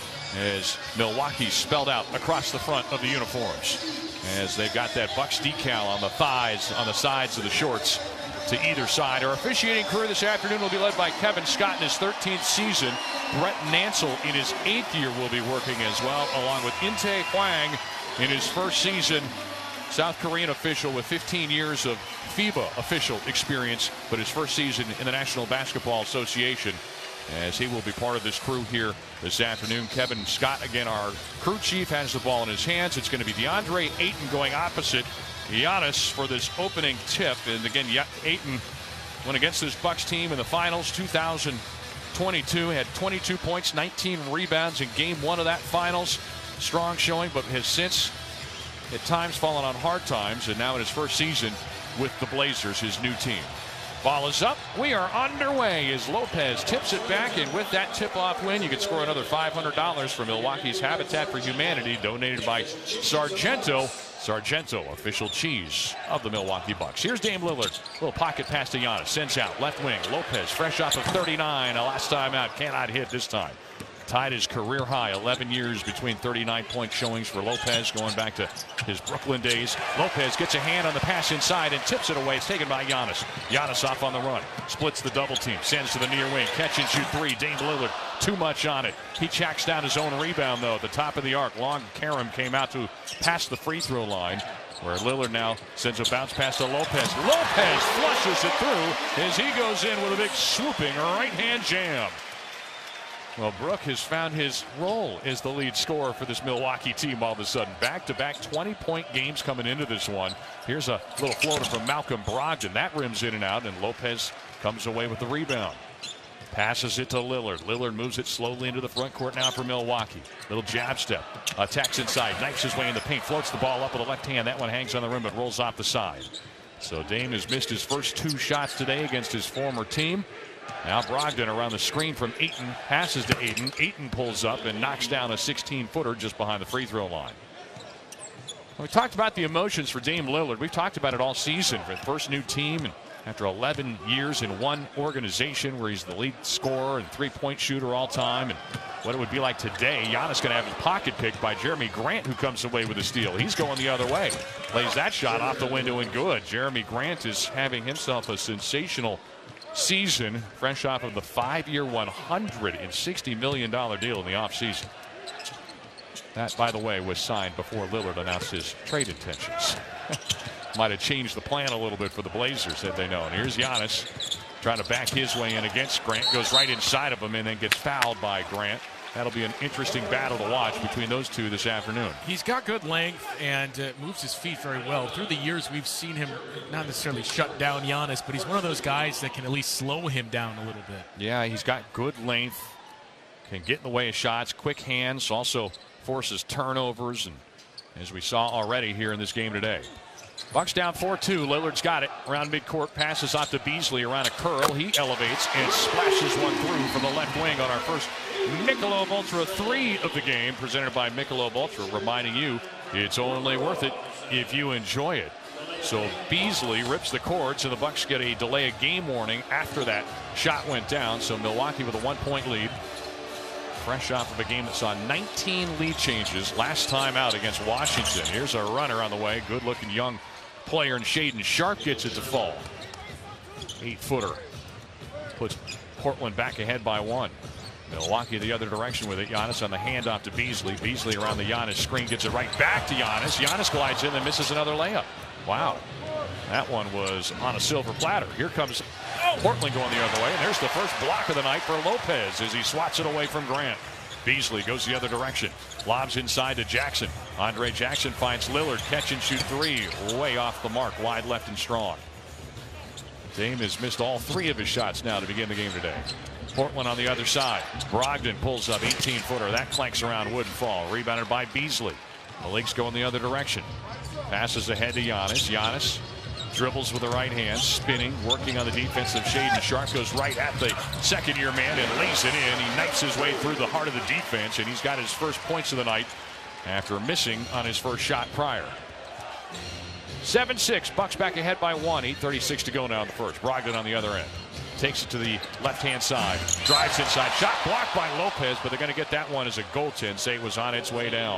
as Milwaukee spelled out across the front of the uniforms, as they've got that Bucks decal on the thighs, on the sides of the shorts to either side. Our officiating crew this afternoon will be led by Kevin Scott in his thirteenth season. Brett Nansel in his eighth year will be working as well, along with Inte Hwang in his first season. South Korean official with fifteen years of FIBA official experience, but his first season in the National Basketball Association, as he will be part of this crew here this afternoon. Kevin Scott, again, our crew chief, has the ball in his hands. It's going to be DeAndre Ayton going opposite Giannis for this opening tip. And again, Ayton went against this Bucks team in the finals two thousand twenty-two, had twenty-two points, nineteen rebounds in game one of that finals. Strong showing, but has since at times fallen on hard times, and now in his first season with the Blazers, his new team. Ball is up. We are underway as Lopez tips it back, and with that tip-off win, you can score another five hundred dollars for Milwaukee's Habitat for Humanity, donated by Sargento. Sargento, official cheese of the Milwaukee Bucks. Here's Dame Lillard. Little pocket pass to Giannis. Sends out left wing. Lopez, fresh off of thirty-nine. A last time out. Cannot hit this time. Tied his career high, eleven years between thirty-nine point showings for Lopez, going back to his Brooklyn days. Lopez gets a hand on the pass inside and tips it away. It's taken by Giannis. Giannis off on the run. Splits the double team. Sends to the near wing. Catch and shoot three. Dame Lillard, too much on it. He checks down his own rebound, though, at the top of the arc. Long Karam came out to pass the free throw line, where Lillard now sends a bounce pass to Lopez. Lopez flushes it through as he goes in with a big swooping right-hand jam. Well, Brook has found his role as the lead scorer for this Milwaukee team all of a sudden. Back-to-back twenty point games coming into this one. Here's a little floater from Malcolm Brogdon. That rims in and out, and Lopez comes away with the rebound. Passes it to Lillard. Lillard moves it slowly into the front court now for Milwaukee. Little jab step. Attacks inside. Knifes his way in the paint. Floats the ball up with the left hand. That one hangs on the rim but rolls off the side. So Dame has missed his first two shots today against his former team. Now Brogdon around the screen from Ayton. Passes to Ayton. Ayton pulls up and knocks down a sixteen footer just behind the free throw line. We talked about the emotions for Dame Lillard. We've talked about it all season. For the first new team, and after eleven years in one organization where he's the lead scorer and three-point shooter all time, and what it would be like today. Giannis going to have his pocket picked by Jeremy Grant, who comes away with a steal. He's going the other way. Lays that shot off the window and good. Jeremy Grant is having himself a sensational season, fresh off of the five-year, one hundred sixty million dollar deal in the offseason. That, by the way, was signed before Lillard announced his trade intentions. Might have changed the plan a little bit for the Blazers, had they known. Here's Giannis trying to back his way in against Grant. Goes right inside of him and then gets fouled by Grant. That'll be an interesting battle to watch between those two this afternoon. He's got good length and uh, moves his feet very well. Through the years, we've seen him not necessarily shut down Giannis, but he's one of those guys that can at least slow him down a little bit. Yeah, he's got good length, can get in the way of shots, quick hands, also forces turnovers, and as we saw already here in this game today. Bucks down four two. Lillard's got it around midcourt, passes off to Beasley around a curl. He elevates and splashes one through from the left wing on our first Michelob Ultra three of the game, presented by Michelob Ultra, reminding you it's only worth it if you enjoy it. So Beasley rips the cords, and the Bucks get a delay of game warning after that shot went down. So Milwaukee with a one-point lead, fresh off of a game that saw nineteen lead changes last time out against Washington. Here's a runner on the way. Good-looking young player, and Shaden Sharp gets it to fall. Eight-footer puts Portland back ahead by one. Milwaukee the other direction with it. Giannis on the handoff to Beasley. Beasley around the Giannis screen, gets it right back to Giannis. Giannis glides in and misses another layup. Wow. That one was on a silver platter. Here comes Portland going the other way, and there's the first block of the night for Lopez as he swats it away from Grant. Beasley goes the other direction. Lobs inside to Jackson. Andre Jackson finds Lillard. Catch and shoot three. Way off the mark. Wide left and strong. Dame has missed all three of his shots now to begin the game today. Portland on the other side. Brogdon pulls up eighteen-footer. That clanks around, wouldn't fall. Rebounded by Beasley. The Lakes go in the other direction. Passes ahead to Giannis. Giannis dribbles with the right hand, spinning, working on the defense of Shaden Sharp. Goes right at the second-year man and lays it in. He knifes his way through the heart of the defense, and he's got his first points of the night after missing on his first shot prior. seven six. Bucks back ahead by one. eight thirty-six to go now in the first. Brogdon on the other end. Takes it to the left-hand side. Drives inside. Shot blocked by Lopez, but they're going to get that one as a goaltend. Say it was on its way down.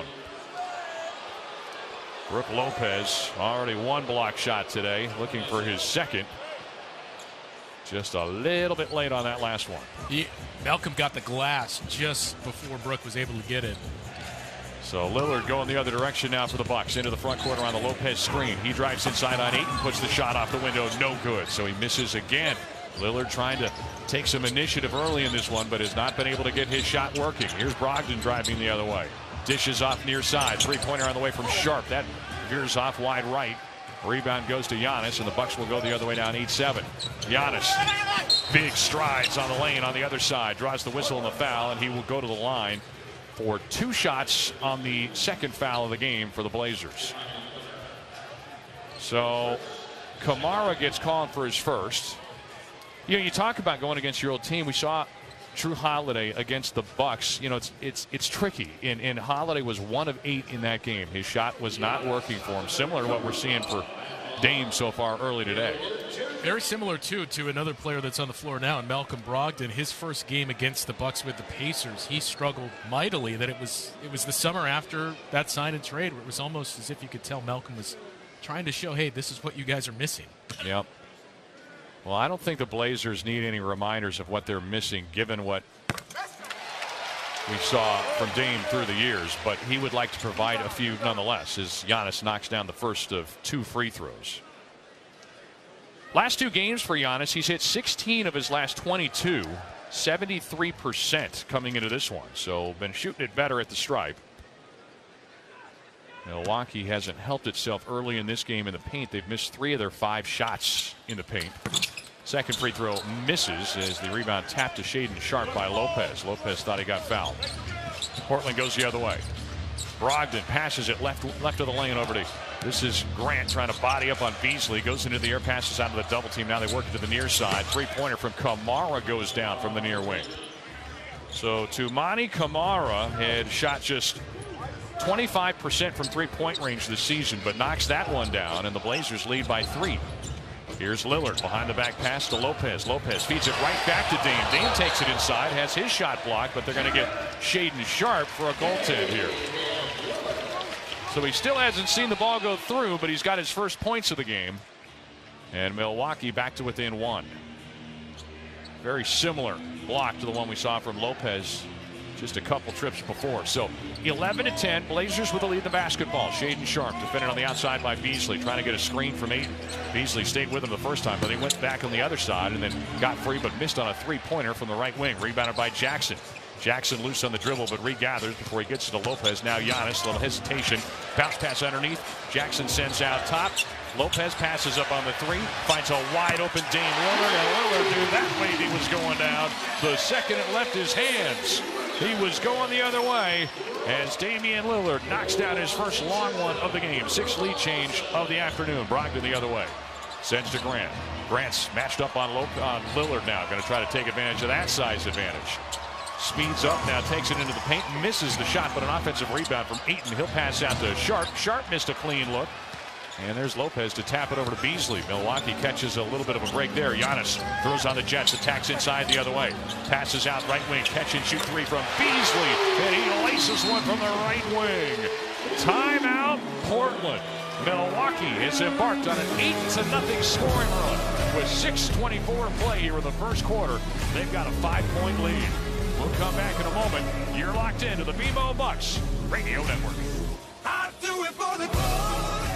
Brook Lopez, already one block shot today, looking for his second. Just a little bit late on that last one. He, Malcolm got the glass just before Brook was able to get it. So Lillard going the other direction now for the Bucks. Into the front court around the Lopez screen. He drives inside on eight and puts the shot off the window. No good. So he misses again. Lillard trying to take some initiative early in this one, but has not been able to get his shot working. Here's Brogdon driving the other way. Dishes off near side. Three-pointer on the way from Sharp. That veers off wide right. Rebound goes to Giannis, and the Bucks will go the other way down eight seven. Giannis, big strides on the lane on the other side. Draws the whistle and the foul, and he will go to the line for two shots on the second foul of the game for the Blazers. So Kamara gets called for his first. You know, you talk about going against your old team. We saw Drew Holiday against the Bucks. You know, it's it's it's tricky. And, and Holiday was one of eight in that game. His shot was not working for him, similar to what we're seeing for Dame so far early today. Very similar too to another player that's on the floor now, and Malcolm Brogdon. His first game against the Bucks with the Pacers, he struggled mightily. That it was it was the summer after that sign and trade where it was almost as if you could tell Malcolm was trying to show, hey, this is what you guys are missing. Yep. Well, I don't think the Blazers need any reminders of what they're missing, given what we saw from Dame through the years, but he would like to provide a few nonetheless as Giannis knocks down the first of two free throws. Last two games for Giannis, he's hit sixteen of his last twenty-two, seventy-three percent coming into this one, so been shooting it better at the stripe. Milwaukee hasn't helped itself early in this game in the paint. They've missed three of their five shots in the paint. Second free throw misses as the rebound tapped to Shaden Sharp by Lopez. Lopez thought he got fouled. Portland goes the other way. Brogdon passes it left left of the lane over to, this is Grant trying to body up on Beasley. Goes into the air, passes out of the double team. Now they work it to the near side. Three-pointer from Kamara goes down from the near wing. So Toumani Kamara had shot just twenty-five percent from three-point range this season, but knocks that one down, and the Blazers lead by three. Here's Lillard behind the back pass to Lopez. Lopez feeds it right back to Dame. Dame takes it inside, has his shot blocked, but they're going to get Shaden Sharp for a goaltend here. So he still hasn't seen the ball go through, but he's got his first points of the game. And Milwaukee back to within one. Very similar block to the one we saw from Lopez just a couple trips before. So eleven to ten, Blazers with the lead in the basketball. Shaden Sharp defended on the outside by Beasley, trying to get a screen from Ayton. Beasley stayed with him the first time, but he went back on the other side and then got free, but missed on a three-pointer from the right wing. Rebounded by Jackson. Jackson loose on the dribble, but regathers before he gets to Lopez. Now Giannis, a little hesitation. Bounce pass underneath. Jackson sends out top. Lopez passes up on the three, finds a wide open Dame Lillard, and Lillard knew that wave he was going down. The second it left his hands, he was going the other way as Damian Lillard knocks down his first long one of the game. Sixth lead change of the afternoon. Brogdon the other way. Sends to Grant. Grant's matched up on, Lop on Lillard now. Going to try to take advantage of that size advantage. Speeds up now, takes it into the paint, misses the shot, but an offensive rebound from Ayton. He'll pass out to Sharp. Sharp missed a clean look. And there's Lopez to tap it over to Beasley. Milwaukee catches a little bit of a break there. Giannis throws on the Jets, attacks inside the other way. Passes out right wing, catch and shoot three from Beasley. And he laces one from the right wing. Timeout, Portland. Milwaukee has embarked on an eight to nothing scoring run with six twenty-four to play here in the first quarter. They've got a five-point lead. We'll come back in a moment. You're locked into the B M O Bucks Radio Network. I do it for the glory.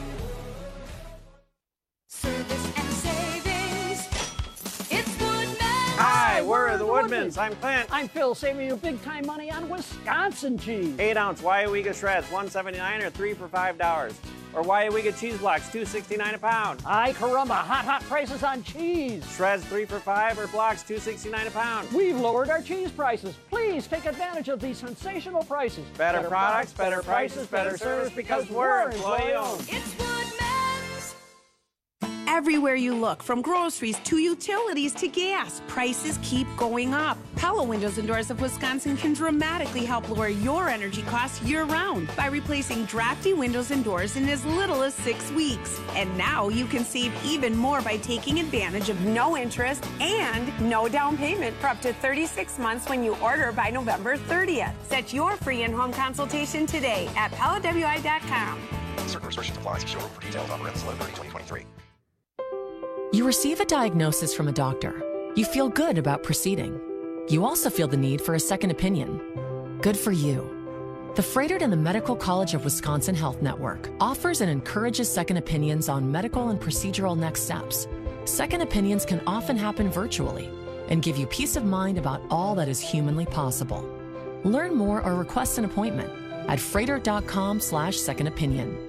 Service and savings. It's Woodman's. Hi, we're the Woodmans. I'm Clint. I'm Phil, saving you big time money on Wisconsin cheese. Eight ounce Waiawega shreds, one seventy-nine or three for five dollars. Or Waiawega cheese blocks, two sixty-nine a pound. Ay caramba, hot, hot prices on cheese. Shreds three for five or blocks, two sixty-nine a pound. We've lowered our cheese prices. Please take advantage of these sensational prices. Better, better products, better prices, better service because we're employee owned. It's Woodman's. Everywhere you look, from groceries to utilities to gas, prices keep going up. Pella Windows and Doors of Wisconsin can dramatically help lower your energy costs year-round by replacing drafty windows and doors in as little as six weeks. And now you can save even more by taking advantage of no interest and no down payment for up to thirty-six months when you order by November thirtieth. Set your free in-home consultation today at Pella W I dot com. Certain restrictions apply. See showroom for details. Offer ends eleven thirty twenty twenty-three. You receive a diagnosis from a doctor. You feel good about proceeding. You also feel the need for a second opinion. Good for you. The Froedtert and the Medical College of Wisconsin Health Network offers and encourages second opinions on medical and procedural next steps. Second opinions can often happen virtually and give you peace of mind about all that is humanly possible. Learn more or request an appointment at froedtert dot com slash second opinion.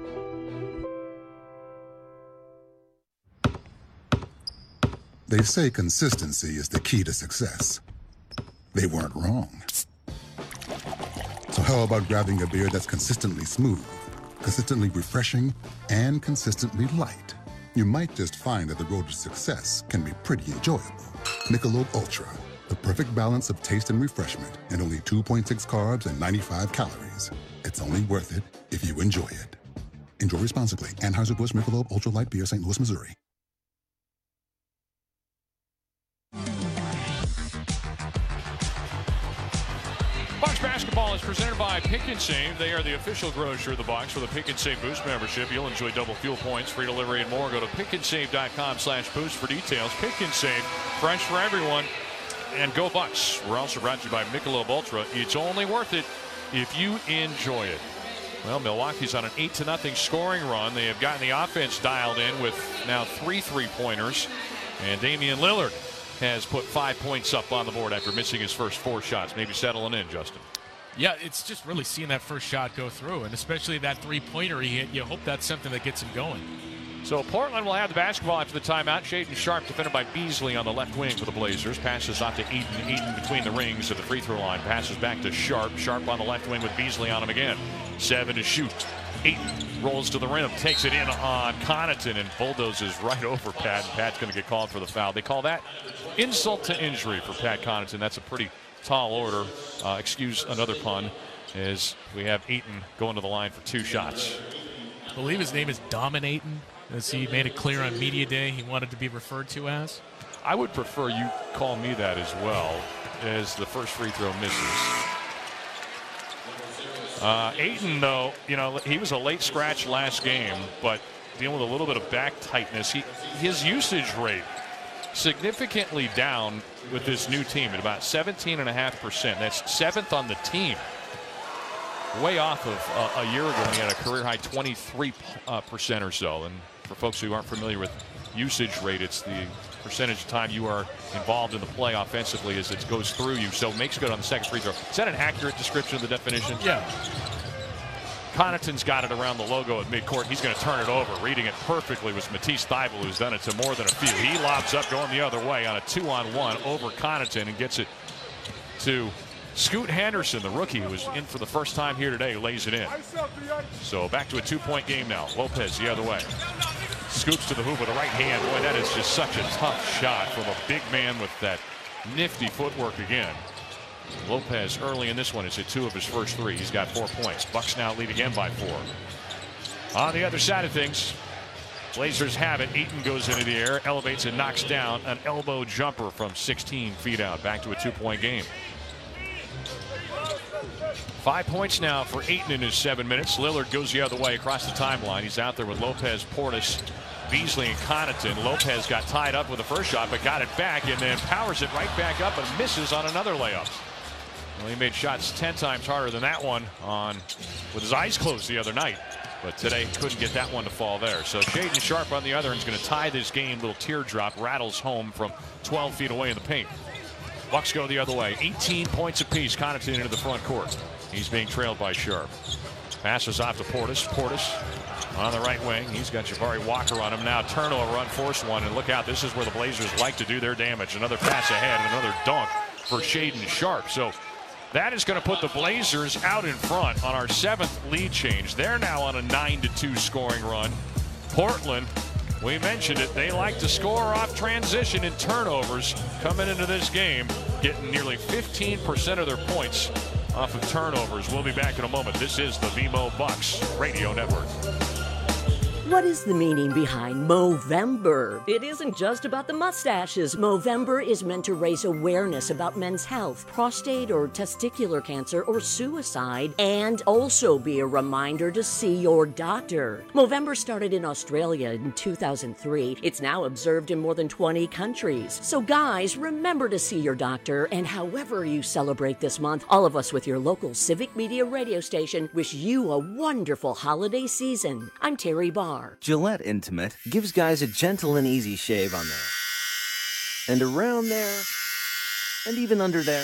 They say consistency is the key to success. They weren't wrong. So how about grabbing a beer that's consistently smooth, consistently refreshing, and consistently light? You might just find that the road to success can be pretty enjoyable. Michelob Ultra, the perfect balance of taste and refreshment, and only two point six carbs and ninety-five calories. It's only worth it if you enjoy it. Enjoy responsibly. Anheuser-Busch Michelob Ultra Light Beer, Saint Louis, Missouri. Bucks basketball is presented by Pick and Save. They are the official grocer of the Bucks. For the Pick and Save Boost membership, you'll enjoy double fuel points, free delivery, and more. Go to pick and save dot com slash boost for details. Pick and Save, fresh for everyone. And go Bucks. We're also brought to you by Michelob Ultra. It's only worth it if you enjoy it. Well, Milwaukee's on an eight to nothing scoring run. They have gotten the offense dialed in with now three three-pointers. And Damian Lillard has put five points up on the board after missing his first four shots. Maybe settling in, Justin. Yeah, it's just really seeing that first shot go through, and especially that three-pointer he hit. You hope that's something that gets him going. So Portland will have the basketball after the timeout. Shaedon Sharpe defended by Beasley on the left wing for the Blazers. Passes off to Ayton. Ayton between the rings at the free throw line. Passes back to Sharpe. Sharpe on the left wing with Beasley on him again. Seven to shoot. Ayton rolls to the rim. Takes it in on Connaughton and bulldozes right over Pat. And Pat's going to get called for the foul. They call that insult to injury for Pat Connaughton. That's a pretty tall order. Uh, excuse another pun, as we have Ayton going to the line for two shots. I believe his name is Dominatin', as he made it clear on media day he wanted to be referred to as. I would prefer you call me that as well, as the first free throw misses. Uh, Ayton, though, you know, he was a late scratch last game, but dealing with a little bit of back tightness. He, his usage rate significantly down with this new team at about seventeen point five percent. That's seventh on the team. Way off of uh, a year ago when he had a career high twenty-three percent or so. And for folks who aren't familiar with usage rate, it's the percentage of time you are involved in the play offensively as it goes through you. So makes good on the second free throw. Is that an accurate description of the definition? Yeah. Connaughton's got it around the logo at midcourt. He's going to turn it over. Reading it perfectly was Matisse Thybulle, who's done it to more than a few. He lobs up going the other way on a two-on-one over Connaughton and gets it to Scoot Henderson, the rookie who was in for the first time here today, who lays it in. So back to a two-point game now. Lopez the other way. Scoops to the hoop with a right hand. Boy, that is just such a tough shot from a big man with that nifty footwork again. Lopez early in this one has hit two of his first three. He's got four points. Bucks now lead again by four. On the other side of things, Blazers have it. Ayton goes into the air, elevates and knocks down an elbow jumper from sixteen feet out. Back to a two-point game. Five points now for Ayton in his seven minutes. Lillard goes the other way across the timeline. He's out there with Lopez, Portis, Beasley, and Connaughton. Lopez got tied up with the first shot, but got it back and then powers it right back up and misses on another layup. Well, he made shots ten times harder than that one on with his eyes closed the other night. But today couldn't get that one to fall there. So Shaedon Sharpe on the other end is going to tie this game. Little teardrop rattles home from twelve feet away in the paint. Bucks go the other way. eighteen points apiece. Connaughton into the front court. He's being trailed by Sharpe. Passes off to Portis. Portis on the right wing. He's got Jabari Walker on him. Now turnover, unforced one. And look out, this is where the Blazers like to do their damage. Another pass ahead and another dunk for Shaedon Sharpe. So that is going to put the Blazers out in front on our seventh lead change. They're now on a nine to two scoring run. Portland, we mentioned it, they like to score off transition and turnovers coming into this game, getting nearly fifteen percent of their points off of turnovers. We'll be back in a moment. This is the V M O Bucks Radio Network. What is the meaning behind Movember? It isn't just about the mustaches. Movember is meant to raise awareness about men's health, prostate or testicular cancer, or suicide, and also be a reminder to see your doctor. Movember started in Australia in two thousand three. It's now observed in more than twenty countries. So guys, remember to see your doctor, and however you celebrate this month, all of us with your local Civic Media radio station wish you a wonderful holiday season. I'm Terry Barr. Gillette Intimate gives guys a gentle and easy shave on there. And around there, and even under there.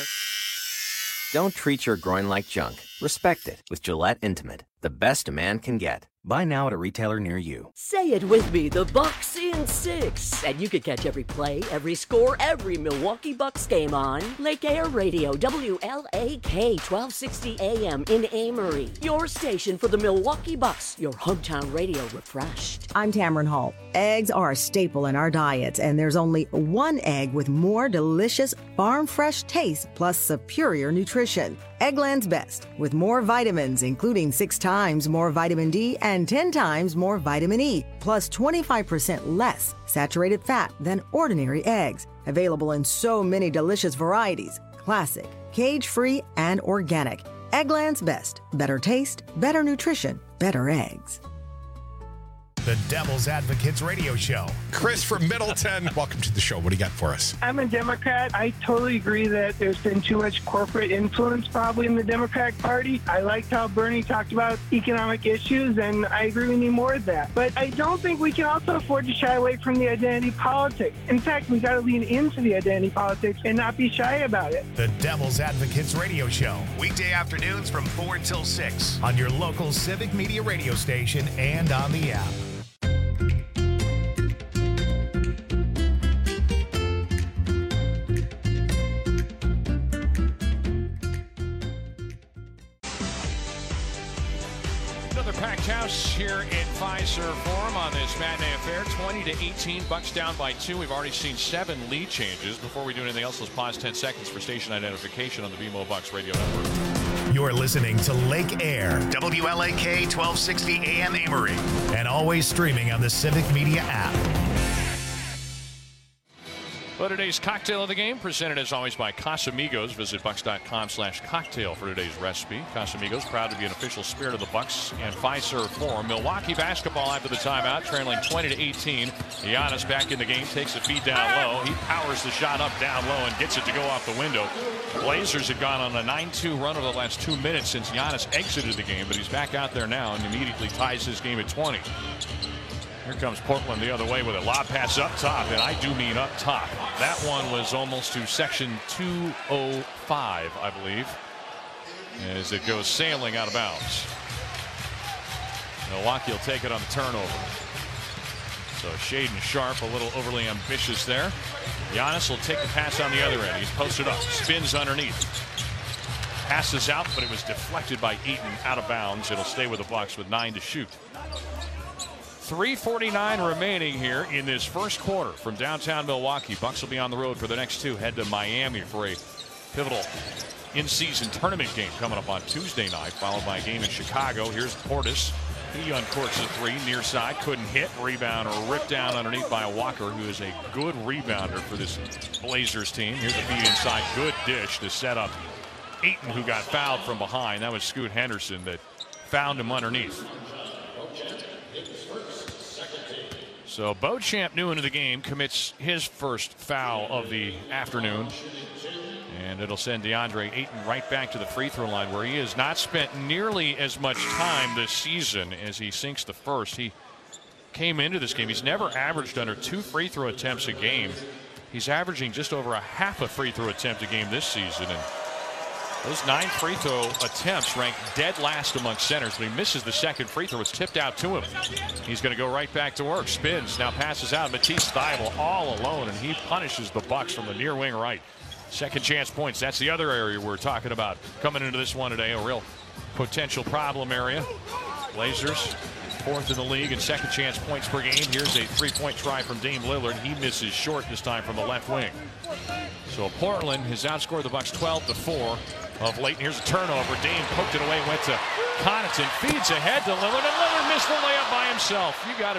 Don't treat your groin like junk. Respect it with Gillette Intimate, the best a man can get. Buy now at a retailer near you. Say it with me, the Bucks in six. And you can catch every play, every score, every Milwaukee Bucks game on Lake Air Radio, W L A K, twelve sixty A M in Amory. Your station for the Milwaukee Bucks, your hometown radio refreshed. I'm Tamron Hall. Eggs are a staple in our diets, and there's only one egg with more delicious farm-fresh taste plus superior nutrition. Eggland's Best, with more vitamins, including six times more vitamin D and ten times more vitamin E, plus twenty-five percent less saturated fat than ordinary eggs. Available in so many delicious varieties: classic, cage-free, and organic. Eggland's Best. Better taste, better nutrition, better eggs. The Devil's Advocates Radio Show. Chris from Middleton, welcome to the show. What do you got for us? I'm a Democrat. I totally agree that there's been too much corporate influence probably in the Democratic Party. I liked how Bernie talked about economic issues, and I agree we need more of that. But I don't think we can also afford to shy away from the identity politics. In fact, we got to lean into the identity politics and not be shy about it. The Devil's Advocates Radio Show. Weekday afternoons from four until six on your local Civic Media radio station and on the app. Packed house here at Fiserv Forum on this matinee affair. twenty to eighteen, Bucks down by two. We've already seen seven lead changes. Before we do anything else, let's pause ten seconds for station identification on the V M O Bucks Radio Network. You're listening to Lake Air, W L A K, twelve sixty A M Amory, and always streaming on the Civic Media app. Well, today's cocktail of the game, presented as always by Casamigos. Visit bucks.com slash cocktail for today's recipe. Casamigos, proud to be an official spirit of the Bucks and Fiserv Forum. Milwaukee basketball after the timeout, trailing twenty to eighteen. Giannis back in the game, takes a feed down low. He powers the shot up down low and gets it to go off the window. Blazers have gone on a nine two run over the last two minutes since Giannis exited the game, but he's back out there now and immediately ties his game at twenty. Here comes Portland the other way with a lob pass up top, and I do mean up top. That one was almost to section two oh five, I believe, as it goes sailing out of bounds. Milwaukee will take it on the turnover. So Shaedon Sharpe a little overly ambitious there. Giannis will take the pass on the other end. He's posted up, spins underneath. Passes out, but it was deflected by Ayton out of bounds. It'll stay with the Bucks with nine to shoot. three forty-nine remaining here in this first quarter from downtown Milwaukee. Bucks will be on the road for the next two. Head to Miami for a pivotal in-season tournament game coming up on Tuesday night, followed by a game in Chicago. Here's Portis. He uncorks a three near side. Couldn't hit. Rebound or ripped down underneath by Walker, who is a good rebounder for this Blazers team. Here's a feed inside. Good dish to set up Ayton who got fouled from behind. That was Scoot Henderson that found him underneath. So Beauchamp, new into the game, commits his first foul of the afternoon. And it'll send DeAndre Ayton right back to the free throw line, where he has not spent nearly as much time this season as he sinks the first. He came into this game. He's never averaged under two free throw attempts a game. He's averaging just over a half a free throw attempt a game this season. And those nine free throw attempts rank dead last among centers. When he misses the second free throw, it's tipped out to him. He's going to go right back to work. Spins, now passes out. Matisse Thybulle all alone, and he punishes the Bucks from the near wing right. Second chance points. That's the other area we're talking about coming into this one today. A real potential problem area. Blazers fourth in the league in second chance points per game. Here's a three-point try from Dame Lillard. He misses short this time from the left wing. So Portland has outscored the Bucks twelve to four of late. Here's a turnover. Dame poked it away, went to Connaughton, feeds ahead to Lillard, and Lillard missed the layup by himself. You got to